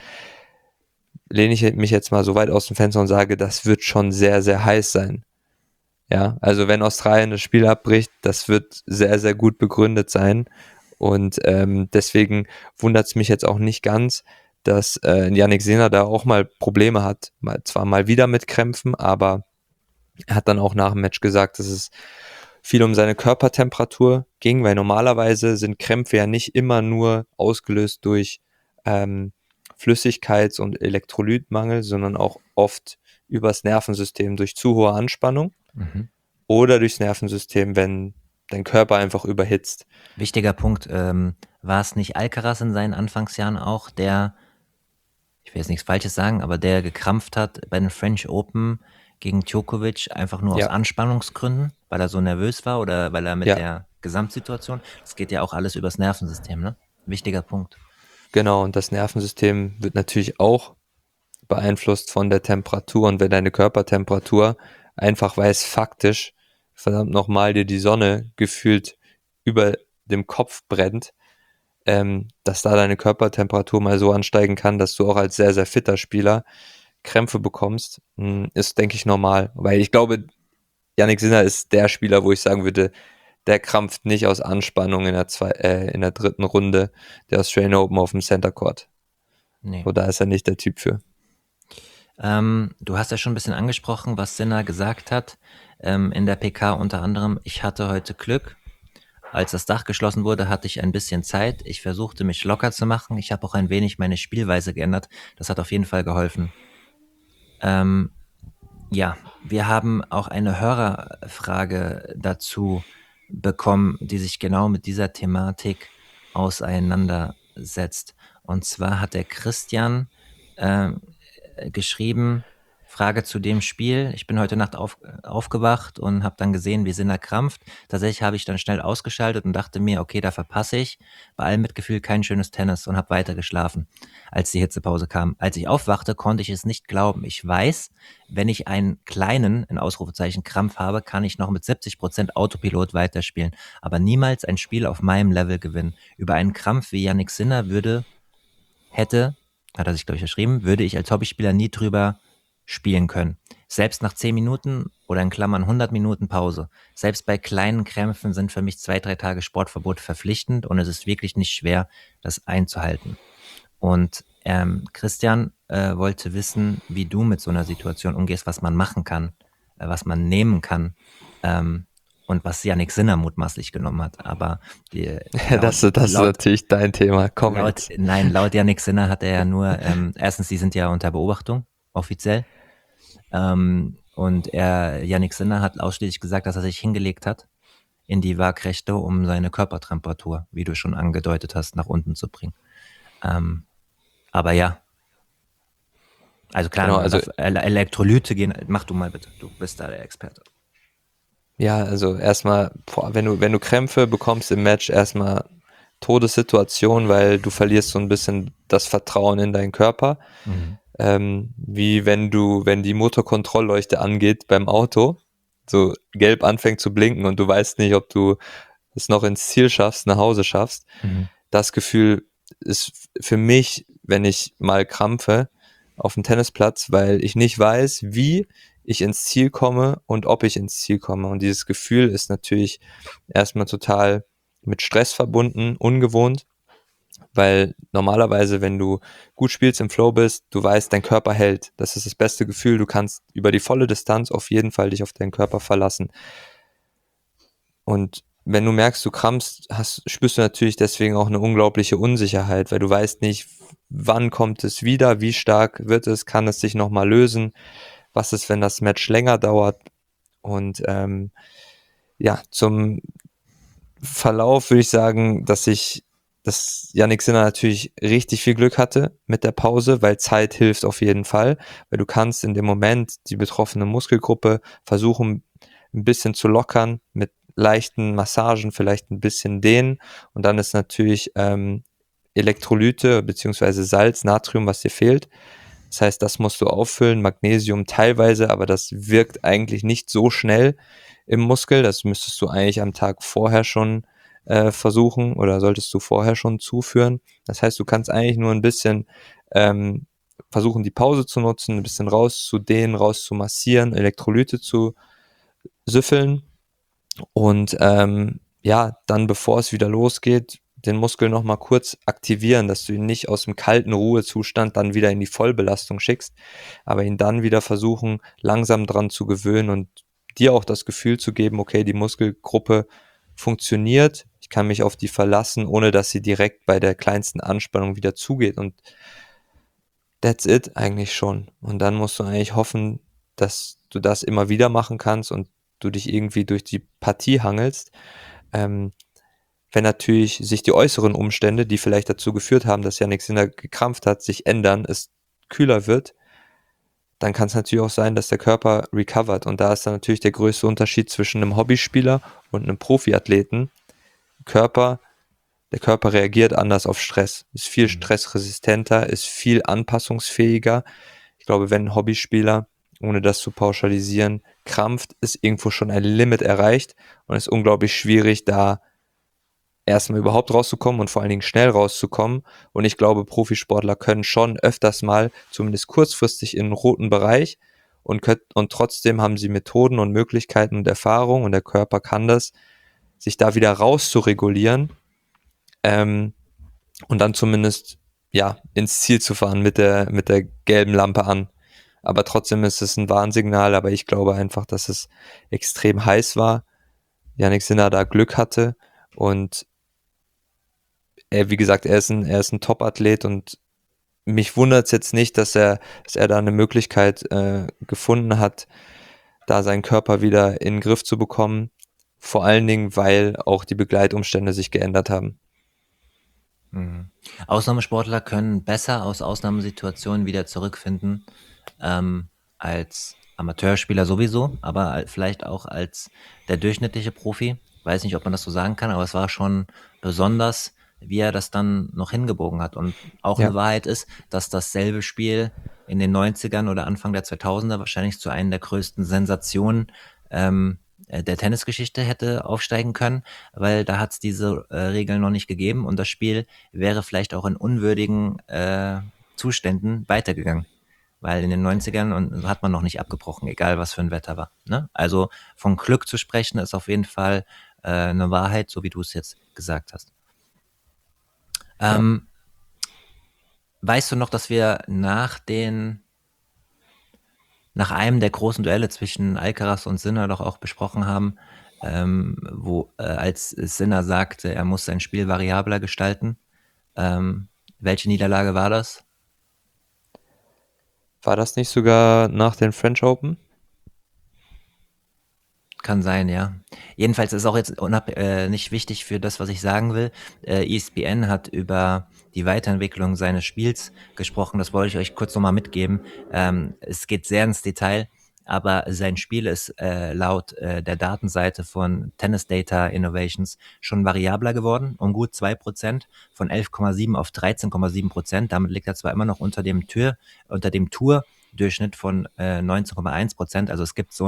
lehne ich mich jetzt mal so weit aus dem Fenster und sage, das wird schon sehr, sehr heiß sein. Ja, also wenn Australien das Spiel abbricht, das wird sehr, sehr gut begründet sein und deswegen wundert es mich jetzt auch nicht ganz, dass Yannick Sinner da auch mal Probleme hat, zwar mal wieder mit Krämpfen, aber er hat dann auch nach dem Match gesagt, dass es viel um seine Körpertemperatur ging, weil normalerweise sind Krämpfe ja nicht immer nur ausgelöst durch Flüssigkeits- und Elektrolytmangel, sondern auch oft übers Nervensystem durch zu hohe Anspannung oder durchs Nervensystem, wenn dein Körper einfach überhitzt. Wichtiger Punkt, war es nicht Alcaraz in seinen Anfangsjahren auch, der, ich will jetzt nichts Falsches sagen, aber der gekrampft hat bei den French Open gegen Djokovic einfach nur aus Ja. Anspannungsgründen, weil er so nervös war oder weil er mit Ja. der Gesamtsituation, das geht ja auch alles übers Nervensystem, ne? Wichtiger Punkt. Genau, und das Nervensystem wird natürlich auch beeinflusst von der Temperatur. Und wenn deine Körpertemperatur einfach, weil es faktisch, verdammt nochmal, dir die Sonne gefühlt über dem Kopf brennt, dass da deine Körpertemperatur mal so ansteigen kann, dass du auch als sehr, sehr fitter Spieler Krämpfe bekommst, ist, denke ich, normal. Weil ich glaube, Jannik Sinner ist der Spieler, wo ich sagen würde, der krampft nicht aus Anspannung in der dritten Runde der Australian Open auf dem Center Court. Nee. Oder ist er nicht der Typ für? Du hast ja schon ein bisschen angesprochen, was Sinner gesagt hat in der PK unter anderem. Ich hatte heute Glück. Als das Dach geschlossen wurde, hatte ich ein bisschen Zeit. Ich versuchte, mich locker zu machen. Ich habe auch ein wenig meine Spielweise geändert. Das hat auf jeden Fall geholfen. Ja, wir haben auch eine Hörerfrage dazu bekommen, die sich genau mit dieser Thematik auseinandersetzt. Und zwar hat der Christian geschrieben, Frage zu dem Spiel. Ich bin heute Nacht aufgewacht und habe dann gesehen, wie Sinner krampft. Tatsächlich habe ich dann schnell ausgeschaltet und dachte mir, okay, da verpasse ich bei allem Mitgefühl kein schönes Tennis und habe weiter geschlafen, als die Hitzepause kam. Als ich aufwachte, konnte ich es nicht glauben. Ich weiß, wenn ich einen kleinen, in Ausrufezeichen, Krampf habe, kann ich noch mit 70% Autopilot weiterspielen, aber niemals ein Spiel auf meinem Level gewinnen. Über einen Krampf wie Jannik Sinner hat er sich, glaube ich, geschrieben, würde ich als Hobbyspieler nie drüber spielen können. Selbst nach 10 Minuten oder in Klammern 100 Minuten Pause. Selbst bei kleinen Krämpfen sind für mich 2-3 Tage Sportverbot verpflichtend und es ist wirklich nicht schwer, das einzuhalten. Und Christian wollte wissen, wie du mit so einer Situation umgehst, was man machen kann, was man nehmen kann und was Jannik Sinner mutmaßlich genommen hat. Aber Das ist natürlich dein Thema. Komm jetzt. Laut Jannik Sinner hat er ja nur, erstens, die sind ja unter Beobachtung, offiziell. Und Jannik Sinner hat ausschließlich gesagt, dass er sich hingelegt hat in die Waagrechte, um seine Körpertemperatur, wie du schon angedeutet hast, nach unten zu bringen. Aber ja, also klar, Genau, also Elektrolyte gehen, mach du mal bitte, du bist da der Experte. ja, also erstmal, wenn du Krämpfe bekommst im Match, erstmal Todessituation, weil du verlierst so ein bisschen das Vertrauen in deinen Körper. Wie wenn die Motorkontrollleuchte angeht beim Auto, so gelb anfängt zu blinken und du weißt nicht, ob du es noch ins Ziel schaffst, nach Hause schaffst. Das Gefühl ist für mich, wenn ich mal krampfe auf dem Tennisplatz, weil ich nicht weiß, wie ich ins Ziel komme und ob ich ins Ziel komme. Und dieses Gefühl ist natürlich erstmal total mit Stress verbunden, ungewohnt, weil normalerweise, wenn du gut spielst, im Flow bist, du weißt, dein Körper hält. Das ist das beste Gefühl. Du kannst über die volle Distanz auf jeden Fall dich auf deinen Körper verlassen. Und wenn du merkst, du krampfst, spürst du natürlich deswegen auch eine unglaubliche Unsicherheit, weil du weißt nicht, wann kommt es wieder, wie stark wird es, kann es sich nochmal lösen, was ist, wenn das Match länger dauert. Und zum Verlauf würde ich sagen, dass Jannik Sinner natürlich richtig viel Glück hatte mit der Pause, weil Zeit hilft auf jeden Fall, weil du kannst in dem Moment die betroffene Muskelgruppe versuchen, ein bisschen zu lockern mit leichten Massagen, vielleicht ein bisschen dehnen und dann ist natürlich Elektrolyte beziehungsweise Salz, Natrium, was dir fehlt. Das heißt, das musst du auffüllen, Magnesium teilweise, aber das wirkt eigentlich nicht so schnell im Muskel. Das müsstest du eigentlich am Tag vorher schon versuchen oder solltest du vorher schon zuführen. Das heißt, du kannst eigentlich nur ein bisschen versuchen, die Pause zu nutzen, ein bisschen rauszudehnen, rauszumassieren, Elektrolyte zu süffeln und dann, bevor es wieder losgeht, den Muskel nochmal kurz aktivieren, dass du ihn nicht aus dem kalten Ruhezustand dann wieder in die Vollbelastung schickst, aber ihn dann wieder versuchen, langsam dran zu gewöhnen und dir auch das Gefühl zu geben, okay, die Muskelgruppe funktioniert, ich kann mich auf die verlassen, ohne dass sie direkt bei der kleinsten Anspannung wieder zugeht und that's it eigentlich schon. Und dann musst du eigentlich hoffen, dass du das immer wieder machen kannst und du dich irgendwie durch die Partie hangelst. Wenn natürlich sich die äußeren Umstände, die vielleicht dazu geführt haben, dass Jannik Sinner gekrampft hat, sich ändern, es kühler wird, dann kann es natürlich auch sein, dass der Körper recovert. Und da ist dann natürlich der größte Unterschied zwischen einem Hobbyspieler und einem Profiathleten. Der Körper reagiert anders auf Stress, ist viel stressresistenter, ist viel anpassungsfähiger. Ich glaube, wenn ein Hobbyspieler, ohne das zu pauschalisieren, krampft, ist irgendwo schon ein Limit erreicht und es ist unglaublich schwierig, da erstmal überhaupt rauszukommen und vor allen Dingen schnell rauszukommen. Und ich glaube, Profisportler können schon öfters mal, zumindest kurzfristig, in einen roten Bereich und trotzdem haben sie Methoden und Möglichkeiten und Erfahrung und der Körper kann das, sich da wieder rauszuregulieren, und dann zumindest ja ins Ziel zu fahren mit der gelben Lampe an. Aber trotzdem ist es ein Warnsignal, aber ich glaube einfach, dass es extrem heiß war. Jannik Sinner da Glück hatte und wie gesagt, er ist ein Top-Athlet und mich wundert es jetzt nicht, dass er da eine Möglichkeit gefunden hat, da seinen Körper wieder in den Griff zu bekommen. Vor allen Dingen, weil auch die Begleitumstände sich geändert haben. Mhm. Ausnahmesportler können besser aus Ausnahmesituationen wieder zurückfinden, als Amateurspieler sowieso, aber vielleicht auch als der durchschnittliche Profi. Weiß nicht, ob man das so sagen kann, aber es war schon besonders, wie er das dann noch hingebogen hat. Und auch Ja, eine Wahrheit ist, dass dasselbe Spiel in den 90ern oder Anfang der 2000er wahrscheinlich zu einer der größten Sensationen der Tennisgeschichte hätte aufsteigen können, weil da hat es diese Regeln noch nicht gegeben und das Spiel wäre vielleicht auch in unwürdigen Zuständen weitergegangen. Weil in den 90ern hat man noch nicht abgebrochen, egal was für ein Wetter war. Ne? Also von Glück zu sprechen ist auf jeden Fall eine Wahrheit, so wie du es jetzt gesagt hast. ja. Weißt du noch, dass wir nach einem der großen Duelle zwischen Alcaraz und Sinner doch auch besprochen haben, wo als Sinner sagte, er muss sein Spiel variabler gestalten. Welche Niederlage war das? War das nicht sogar nach den French Open? Kann sein, ja. Jedenfalls ist auch jetzt nicht wichtig für das, was ich sagen will. ESPN hat über die Weiterentwicklung seines Spiels gesprochen. Das wollte ich euch kurz nochmal mitgeben. Es geht sehr ins Detail, aber sein Spiel ist laut der Datenseite von Tennis Data Innovations schon variabler geworden, um gut 2%, von 11,7 auf 13,7%. Damit liegt er zwar immer noch unter dem Tour-Durchschnitt von 19,1%. Also es gibt so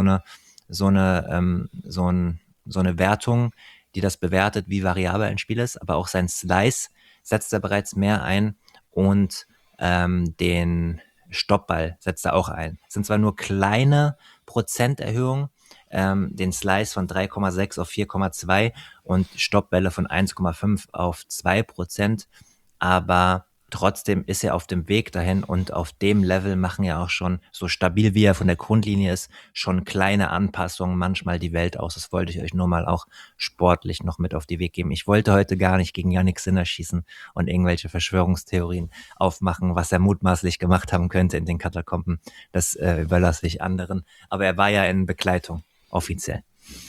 eine Wertung, die das bewertet, wie variabel ein Spiel ist, aber auch sein Slice setzt er bereits mehr ein und den Stoppball setzt er auch ein. Es sind zwar nur kleine Prozenterhöhungen, den Slice von 3,6 auf 4,2 und Stoppbälle von 1,5 auf 2%, aber trotzdem ist er auf dem Weg dahin und auf dem Level machen ja auch schon, so stabil wie er von der Grundlinie ist, schon kleine Anpassungen manchmal die Welt aus. Das wollte ich euch nur mal auch sportlich noch mit auf den Weg geben. Ich wollte heute gar nicht gegen Jannik Sinner schießen und irgendwelche Verschwörungstheorien aufmachen, was er mutmaßlich gemacht haben könnte in den Katakomben. Das überlasse ich anderen. Aber er war ja in Begleitung, offiziell.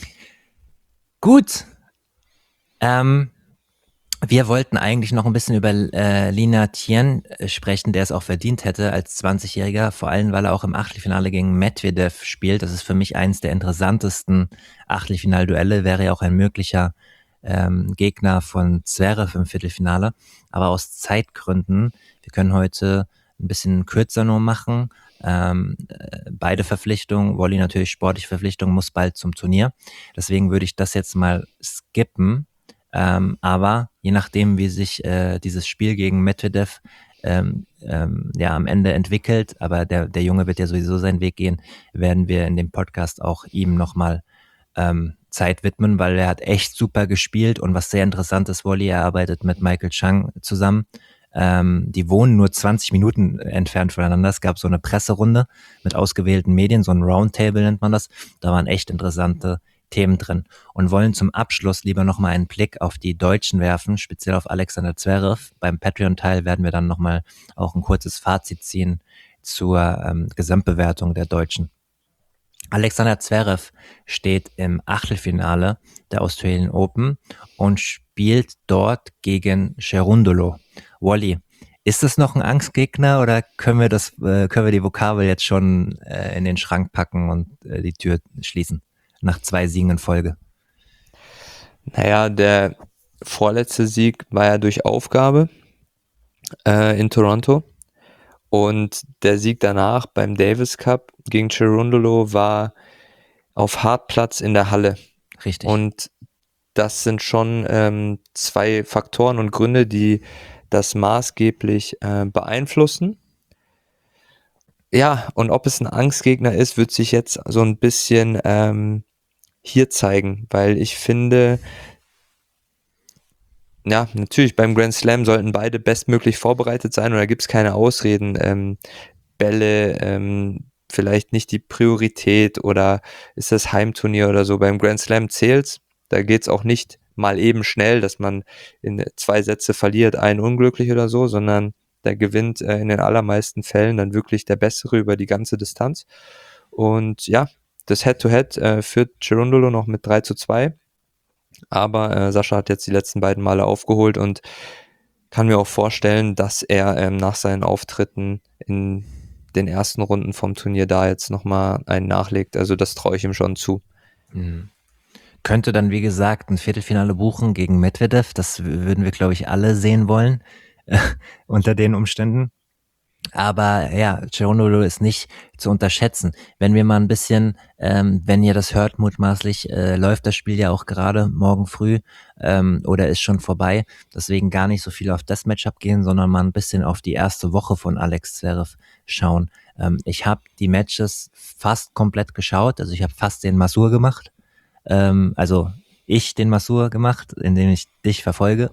Gut. Wir wollten eigentlich noch ein bisschen über Lina Tien sprechen, der es auch verdient hätte als 20-Jähriger, vor allem weil er auch im Achtelfinale gegen Medvedev spielt. Das ist für mich eins der interessantesten Achtelfinalduelle, wäre ja auch ein möglicher Gegner von Zverev im Viertelfinale. Aber aus Zeitgründen, wir können heute ein bisschen kürzer nur machen. Beide Verpflichtungen, Volley natürlich sportliche Verpflichtung, muss bald zum Turnier. Deswegen würde ich das jetzt mal skippen. Aber je nachdem, wie sich dieses Spiel gegen Medvedev ja am Ende entwickelt, aber der Junge wird ja sowieso seinen Weg gehen, werden wir in dem Podcast auch ihm nochmal Zeit widmen, weil er hat echt super gespielt und was sehr interessant ist, Volley, er arbeitet mit Michael Chang zusammen. Die wohnen nur 20 Minuten entfernt voneinander. Es gab so eine Presserunde mit ausgewählten Medien, so ein Roundtable nennt man das. Da waren echt interessante Themen drin und wollen zum Abschluss lieber nochmal einen Blick auf die Deutschen werfen, speziell auf Alexander Zverev. Beim Patreon-Teil werden wir dann nochmal auch ein kurzes Fazit ziehen zur Gesamtbewertung der Deutschen. Alexander Zverev steht im Achtelfinale der Australian Open und spielt dort gegen Cerundolo. Wally, ist das noch ein Angstgegner oder können wir die Vokabel jetzt schon in den Schrank packen und die Tür schließen? Nach 2 Siegen in Folge. Naja, der vorletzte Sieg war ja durch Aufgabe in Toronto Und der Sieg danach beim Davis Cup gegen Cerundolo war auf Hartplatz in der Halle. Richtig. Und das sind schon 2 Faktoren und Gründe, die das maßgeblich beeinflussen. Ja, und ob es ein Angstgegner ist, wird sich jetzt so ein bisschen hier zeigen, weil ich finde, ja, natürlich beim Grand Slam sollten beide bestmöglich vorbereitet sein und da gibt's keine Ausreden. Bälle, vielleicht nicht die Priorität oder ist das Heimturnier oder so. Beim Grand Slam zählt's. Da geht's auch nicht mal eben schnell, dass man in 2 Sätze verliert, ein unglücklich oder so, sondern da gewinnt in den allermeisten Fällen dann wirklich der Bessere über die ganze Distanz. Und ja, das Head-to-Head führt Cerundolo noch mit 3:2. Aber Sascha hat jetzt die letzten beiden Male aufgeholt und kann mir auch vorstellen, dass er nach seinen Auftritten in den ersten Runden vom Turnier da jetzt nochmal einen nachlegt. Also das traue ich ihm schon zu. Mhm. Könnte dann, wie gesagt, ein Viertelfinale buchen gegen Medvedev. Das würden wir, glaube ich, alle sehen wollen, unter den Umständen. Aber ja, Cerundolo ist nicht zu unterschätzen. Wenn wir mal ein bisschen, wenn ihr das hört, mutmaßlich läuft das Spiel ja auch gerade morgen früh oder ist schon vorbei. Deswegen gar nicht so viel auf das Matchup gehen, sondern mal ein bisschen auf die erste Woche von Alex Zverev schauen. Ich habe die Matches fast komplett geschaut, also ich habe fast den Masur gemacht. Also ich den Masur gemacht, indem ich dich verfolge.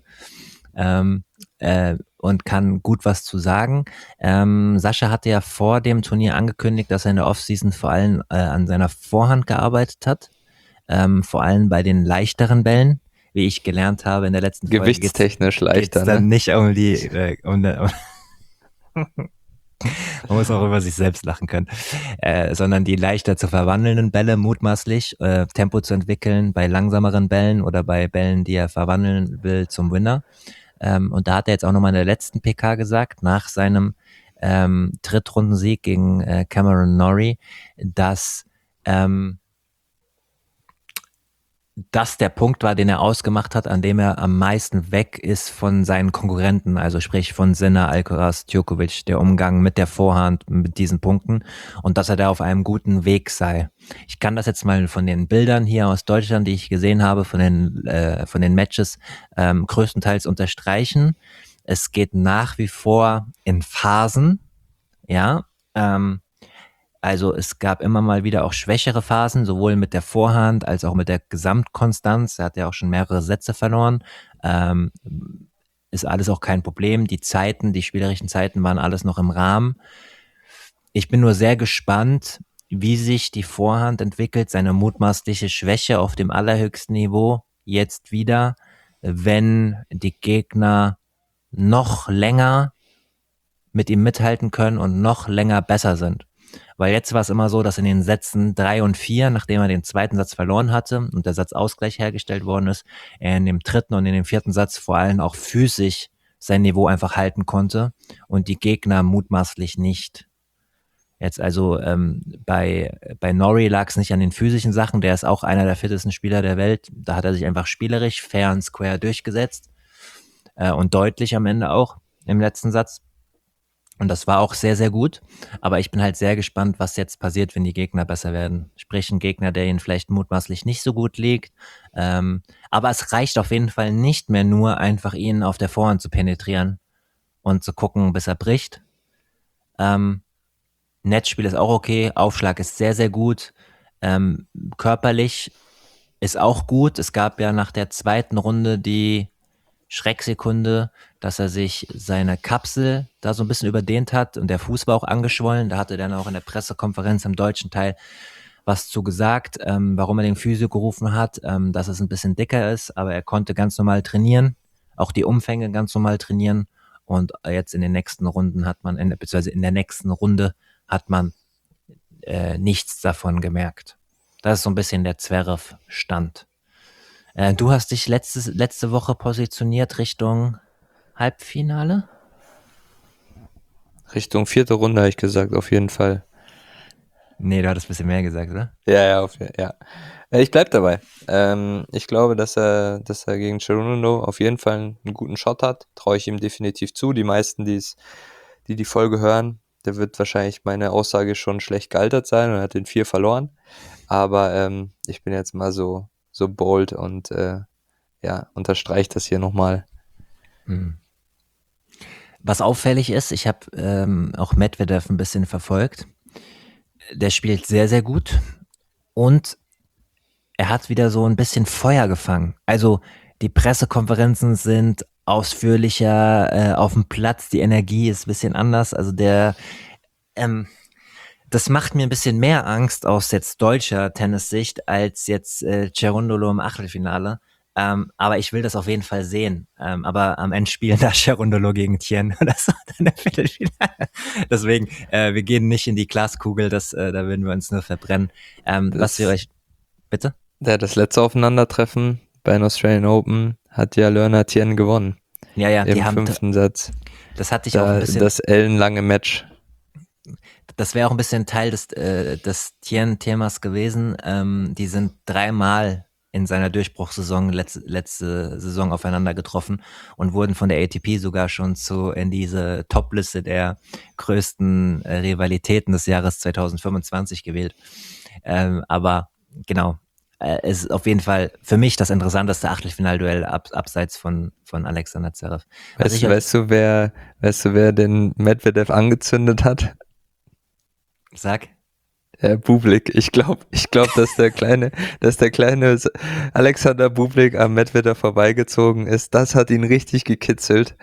Und kann gut was zu sagen. Sascha hatte ja vor dem Turnier angekündigt, dass er in der Offseason vor allem an seiner Vorhand gearbeitet hat. Vor allem bei den leichteren Bällen, wie ich gelernt habe in der letzten Folge. Gewichtstechnisch leichter, geht's dann ne? nicht um die, man muss auch über sich selbst lachen können, sondern die leichter zu verwandelnden Bälle mutmaßlich, Tempo zu entwickeln bei langsameren Bällen oder bei Bällen, die er verwandeln will zum Winner. Und da hat er jetzt auch nochmal in der letzten PK gesagt, nach seinem Drittrundensieg gegen Cameron Norrie, dass das der Punkt war, den er ausgemacht hat, an dem er am meisten weg ist von seinen Konkurrenten, also sprich von Sinner, Alcaraz, Djokovic, der Umgang mit der Vorhand, mit diesen Punkten und dass er da auf einem guten Weg sei. Ich kann das jetzt mal von den Bildern hier aus Deutschland, die ich gesehen habe, von den Matches größtenteils unterstreichen. Es geht nach wie vor in Phasen, ja, also es gab immer mal wieder auch schwächere Phasen, sowohl mit der Vorhand als auch mit der Gesamtkonstanz. Er hat ja auch schon mehrere Sätze verloren. Ist alles auch kein Problem. Die Zeiten, die spielerischen Zeiten waren alles noch im Rahmen. Ich bin nur sehr gespannt, wie sich die Vorhand entwickelt, seine mutmaßliche Schwäche auf dem allerhöchsten Niveau jetzt wieder, wenn die Gegner noch länger mit ihm mithalten können und noch länger besser sind. Weil jetzt war es immer so, dass in den Sätzen 3 und 4, nachdem er den zweiten Satz verloren hatte und der Satzausgleich hergestellt worden ist, er in dem dritten und in dem vierten Satz vor allem auch physisch sein Niveau einfach halten konnte und die Gegner mutmaßlich nicht. Jetzt also bei Norrie lag es nicht an den physischen Sachen, der ist auch einer der fittesten Spieler der Welt. Da hat er sich einfach spielerisch, fair und square durchgesetzt und deutlich am Ende auch im letzten Satz. Und das war auch sehr, sehr gut. Aber ich bin halt sehr gespannt, was jetzt passiert, wenn die Gegner besser werden. Sprich, ein Gegner, der ihnen vielleicht mutmaßlich nicht so gut liegt. Aber es reicht auf jeden Fall nicht mehr nur, einfach ihn auf der Vorhand zu penetrieren und zu gucken, bis er bricht. Netzspiel ist auch okay. Aufschlag ist sehr, sehr gut. Körperlich ist auch gut. Es gab ja nach der zweiten Runde die Schrecksekunde, dass er sich seine Kapsel da so ein bisschen überdehnt hat und der Fuß war auch angeschwollen. Da hat er dann auch in der Pressekonferenz im deutschen Teil was zu gesagt, warum er den Physio gerufen hat, dass es ein bisschen dicker ist, aber er konnte ganz normal trainieren, auch die Umfänge ganz normal trainieren und jetzt in den nächsten Runden hat man, beziehungsweise in der nächsten Runde hat man nichts davon gemerkt. Das ist so ein bisschen der Zverev-Stand. Du hast dich letzte Woche positioniert Richtung Halbfinale? Richtung 4. Runde habe ich gesagt, auf jeden Fall. Nee, du hattest ein bisschen mehr gesagt, oder? Ja. Ich bleib dabei. Ich glaube, dass er gegen Cerundolo auf jeden Fall einen guten Shot hat. Traue ich ihm definitiv zu. Die meisten, die Folge hören, der wird wahrscheinlich meine Aussage schon schlecht gealtert sein und hat den 4 verloren. Aber ich bin jetzt mal so bold und unterstreiche das hier nochmal. Mhm. Was auffällig ist, ich habe auch Medvedev ein bisschen verfolgt. Der spielt sehr, sehr gut und er hat wieder so ein bisschen Feuer gefangen. Also die Pressekonferenzen sind ausführlicher auf dem Platz, die Energie ist ein bisschen anders. Also das macht mir ein bisschen mehr Angst aus jetzt deutscher Tennissicht als jetzt Cerundolo im Achtelfinale. Aber ich will das auf jeden Fall sehen. Aber am Ende spielen da Cerundolo gegen Tien oder so in der Viertelfinale. Deswegen, wir gehen nicht in die Glaskugel, da würden wir uns nur verbrennen. Was wir euch, bitte? Das letzte Aufeinandertreffen bei den Australian Open hat ja Lerner Tien gewonnen. Ja, im 5. Satz. Das hatte ich auch ein bisschen. Das ellenlange Match. Das wäre auch ein bisschen Teil des Tien-Themas gewesen. Die sind 3-mal in seiner Durchbruchssaison letzte Saison aufeinander getroffen und wurden von der ATP sogar schon in diese Top-Liste der größten Rivalitäten des Jahres 2025 gewählt. Aber genau, es ist auf jeden Fall für mich das interessanteste Achtelfinalduell abseits von Alexander Zverev. Weißt du, wer den Medvedev angezündet hat? Sag. Bublik. Ich glaube, dass der kleine Alexander Bublik am Medvedev vorbeigezogen ist. Das hat ihn richtig gekitzelt.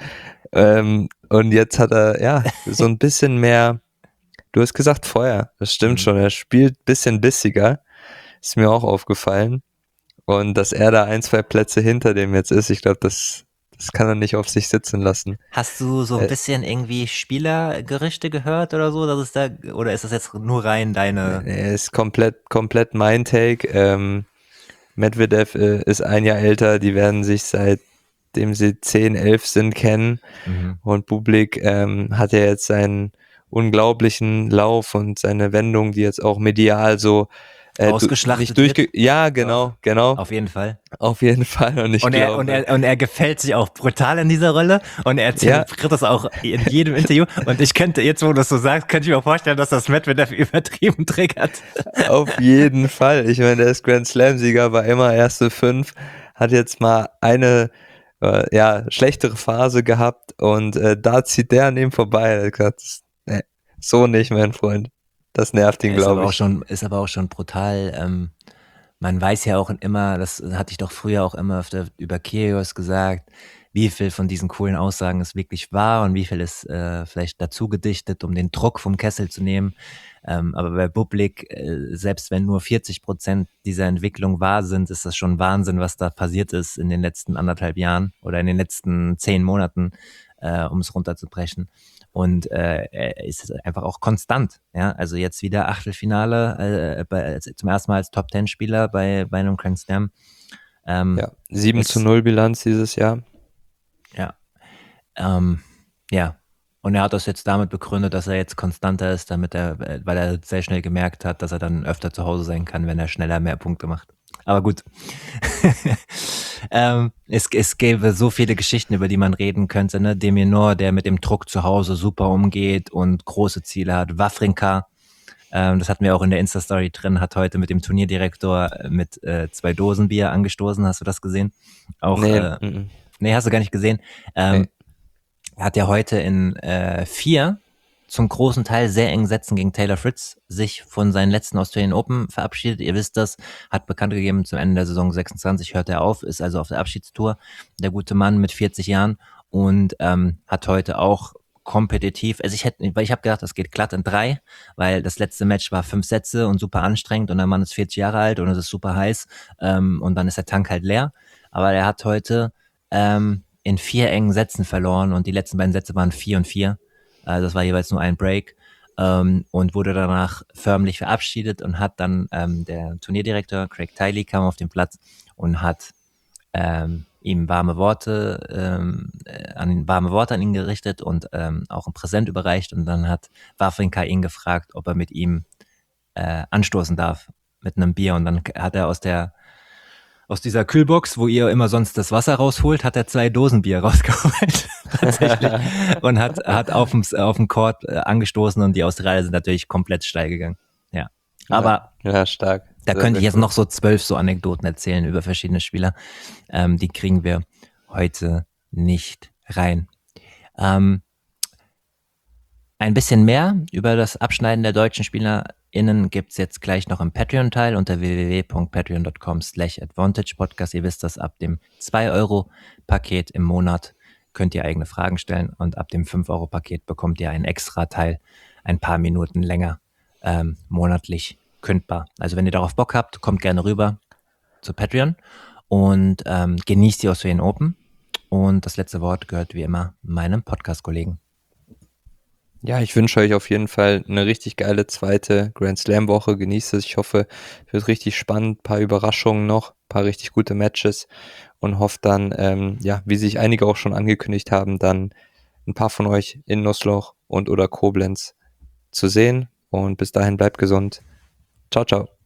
Und jetzt hat er, so ein bisschen mehr, du hast gesagt Feuer. Das stimmt schon. Er spielt ein bisschen bissiger. Ist mir auch aufgefallen. Und dass er da 1-2 Plätze hinter dem jetzt ist, ich glaube, das kann er nicht auf sich sitzen lassen. Hast du so ein bisschen irgendwie Spielergerüchte gehört oder so, dass es da, oder ist das jetzt nur rein deine? Ist komplett mein Take. Medvedev ist ein Jahr älter, die werden sich seitdem sie 10, 11 sind kennen. Und Bublik hat ja jetzt seinen unglaublichen Lauf und seine Wendung, die jetzt auch medial so ausgeschlachtet wird. Ja, genau. Auf jeden Fall. Und er gefällt sich auch brutal in dieser Rolle und er zelebriert das auch in jedem Interview. Und ich könnte, jetzt wo du das so sagst, könnte ich mir vorstellen, dass das Medvedev übertrieben triggert. Auf jeden Fall. Ich meine, der ist Grand Slam-Sieger, war immer erste 5, hat jetzt mal eine schlechtere Phase gehabt und da zieht der an ihm vorbei. Er hat gesagt, nee, so nicht, mein Freund. Das nervt ihn, glaube ich. Ist aber auch schon brutal. Man weiß ja auch immer, das hatte ich doch früher auch immer öfter über Kyrgios gesagt, wie viel von diesen coolen Aussagen es wirklich war und wie viel ist vielleicht dazu gedichtet, um den Druck vom Kessel zu nehmen. Aber bei Bublik, selbst wenn nur 40% dieser Entwicklung wahr sind, ist das schon Wahnsinn, was da passiert ist in den letzten 1,5 Jahren oder in den letzten 10 Monaten, um es runterzubrechen. Und er ist einfach auch konstant. Ja? Also jetzt wieder Achtelfinale, zum ersten Mal als Top-10-Spieler bei einem Grand Slam. 7-0 Bilanz dieses Jahr. Ja. Und er hat das jetzt damit begründet, dass er jetzt konstanter ist, weil er sehr schnell gemerkt hat, dass er dann öfter zu Hause sein kann, wenn er schneller mehr Punkte macht. Aber gut. Es gäbe so viele Geschichten, über die man reden könnte. Ne? De Minaur, der mit dem Druck zu Hause super umgeht und große Ziele hat. Wawrinka, das hatten wir auch in der Insta-Story drin, hat heute mit dem Turnierdirektor mit 2 Dosen Bier angestoßen. Hast du das gesehen? Auch, nee, hast du gar nicht gesehen. Er hat ja heute in 4 zum großen Teil sehr engen Sätzen gegen Taylor Fritz sich von seinen letzten Australian Open verabschiedet. Ihr wisst das, hat bekannt gegeben, zum Ende der Saison 26 hört er auf, ist also auf der Abschiedstour. Der gute Mann mit 40 Jahren und hat heute auch kompetitiv, also ich habe gedacht, das geht glatt in 3, weil das letzte Match war 5 Sätze und super anstrengend und der Mann ist 40 Jahre alt und es ist super heiß und dann ist der Tank halt leer. Aber er hat heute in 4 engen Sätzen verloren und die letzten beiden Sätze waren 4 und 4. Das war jeweils nur ein Break und wurde danach förmlich verabschiedet und hat dann der Turnierdirektor Craig Tiley kam auf den Platz und hat ihm warme Worte an ihn gerichtet und auch ein Präsent überreicht und dann hat Wawrinka ihn gefragt, ob er mit ihm anstoßen darf mit einem Bier und dann hat er aus aus dieser Kühlbox, wo ihr immer sonst das Wasser rausholt, hat er 2 Dosen Bier rausgeholt. Tatsächlich. Und hat auf dem Court angestoßen und die Australier sind natürlich komplett steil gegangen. Ja. Aber ja, stark. Da Sehr, könnte sehr ich jetzt cool. noch so 12 so Anekdoten erzählen über verschiedene Spieler. Die kriegen wir heute nicht rein. Ein bisschen mehr über das Abschneiden der deutschen SpielerInnen gibt's jetzt gleich noch im Patreon-Teil unter www.patreon.com/advantagepodcast. Ihr wisst das, ab dem 2-Euro-Paket im Monat könnt ihr eigene Fragen stellen und ab dem 5-Euro-Paket bekommt ihr einen extra Teil ein paar Minuten länger monatlich kündbar. Also wenn ihr darauf Bock habt, kommt gerne rüber zu Patreon und genießt die Australian Open. Und das letzte Wort gehört wie immer meinem Podcast-Kollegen. Ja, ich wünsche euch auf jeden Fall eine richtig geile zweite Grand Slam Woche. Genießt es. Ich hoffe, es wird richtig spannend. Ein paar Überraschungen noch, ein paar richtig gute Matches und hoffe dann, wie sich einige auch schon angekündigt haben, dann ein paar von euch in Nussloch und oder Koblenz zu sehen. Und bis dahin bleibt gesund. Ciao, ciao.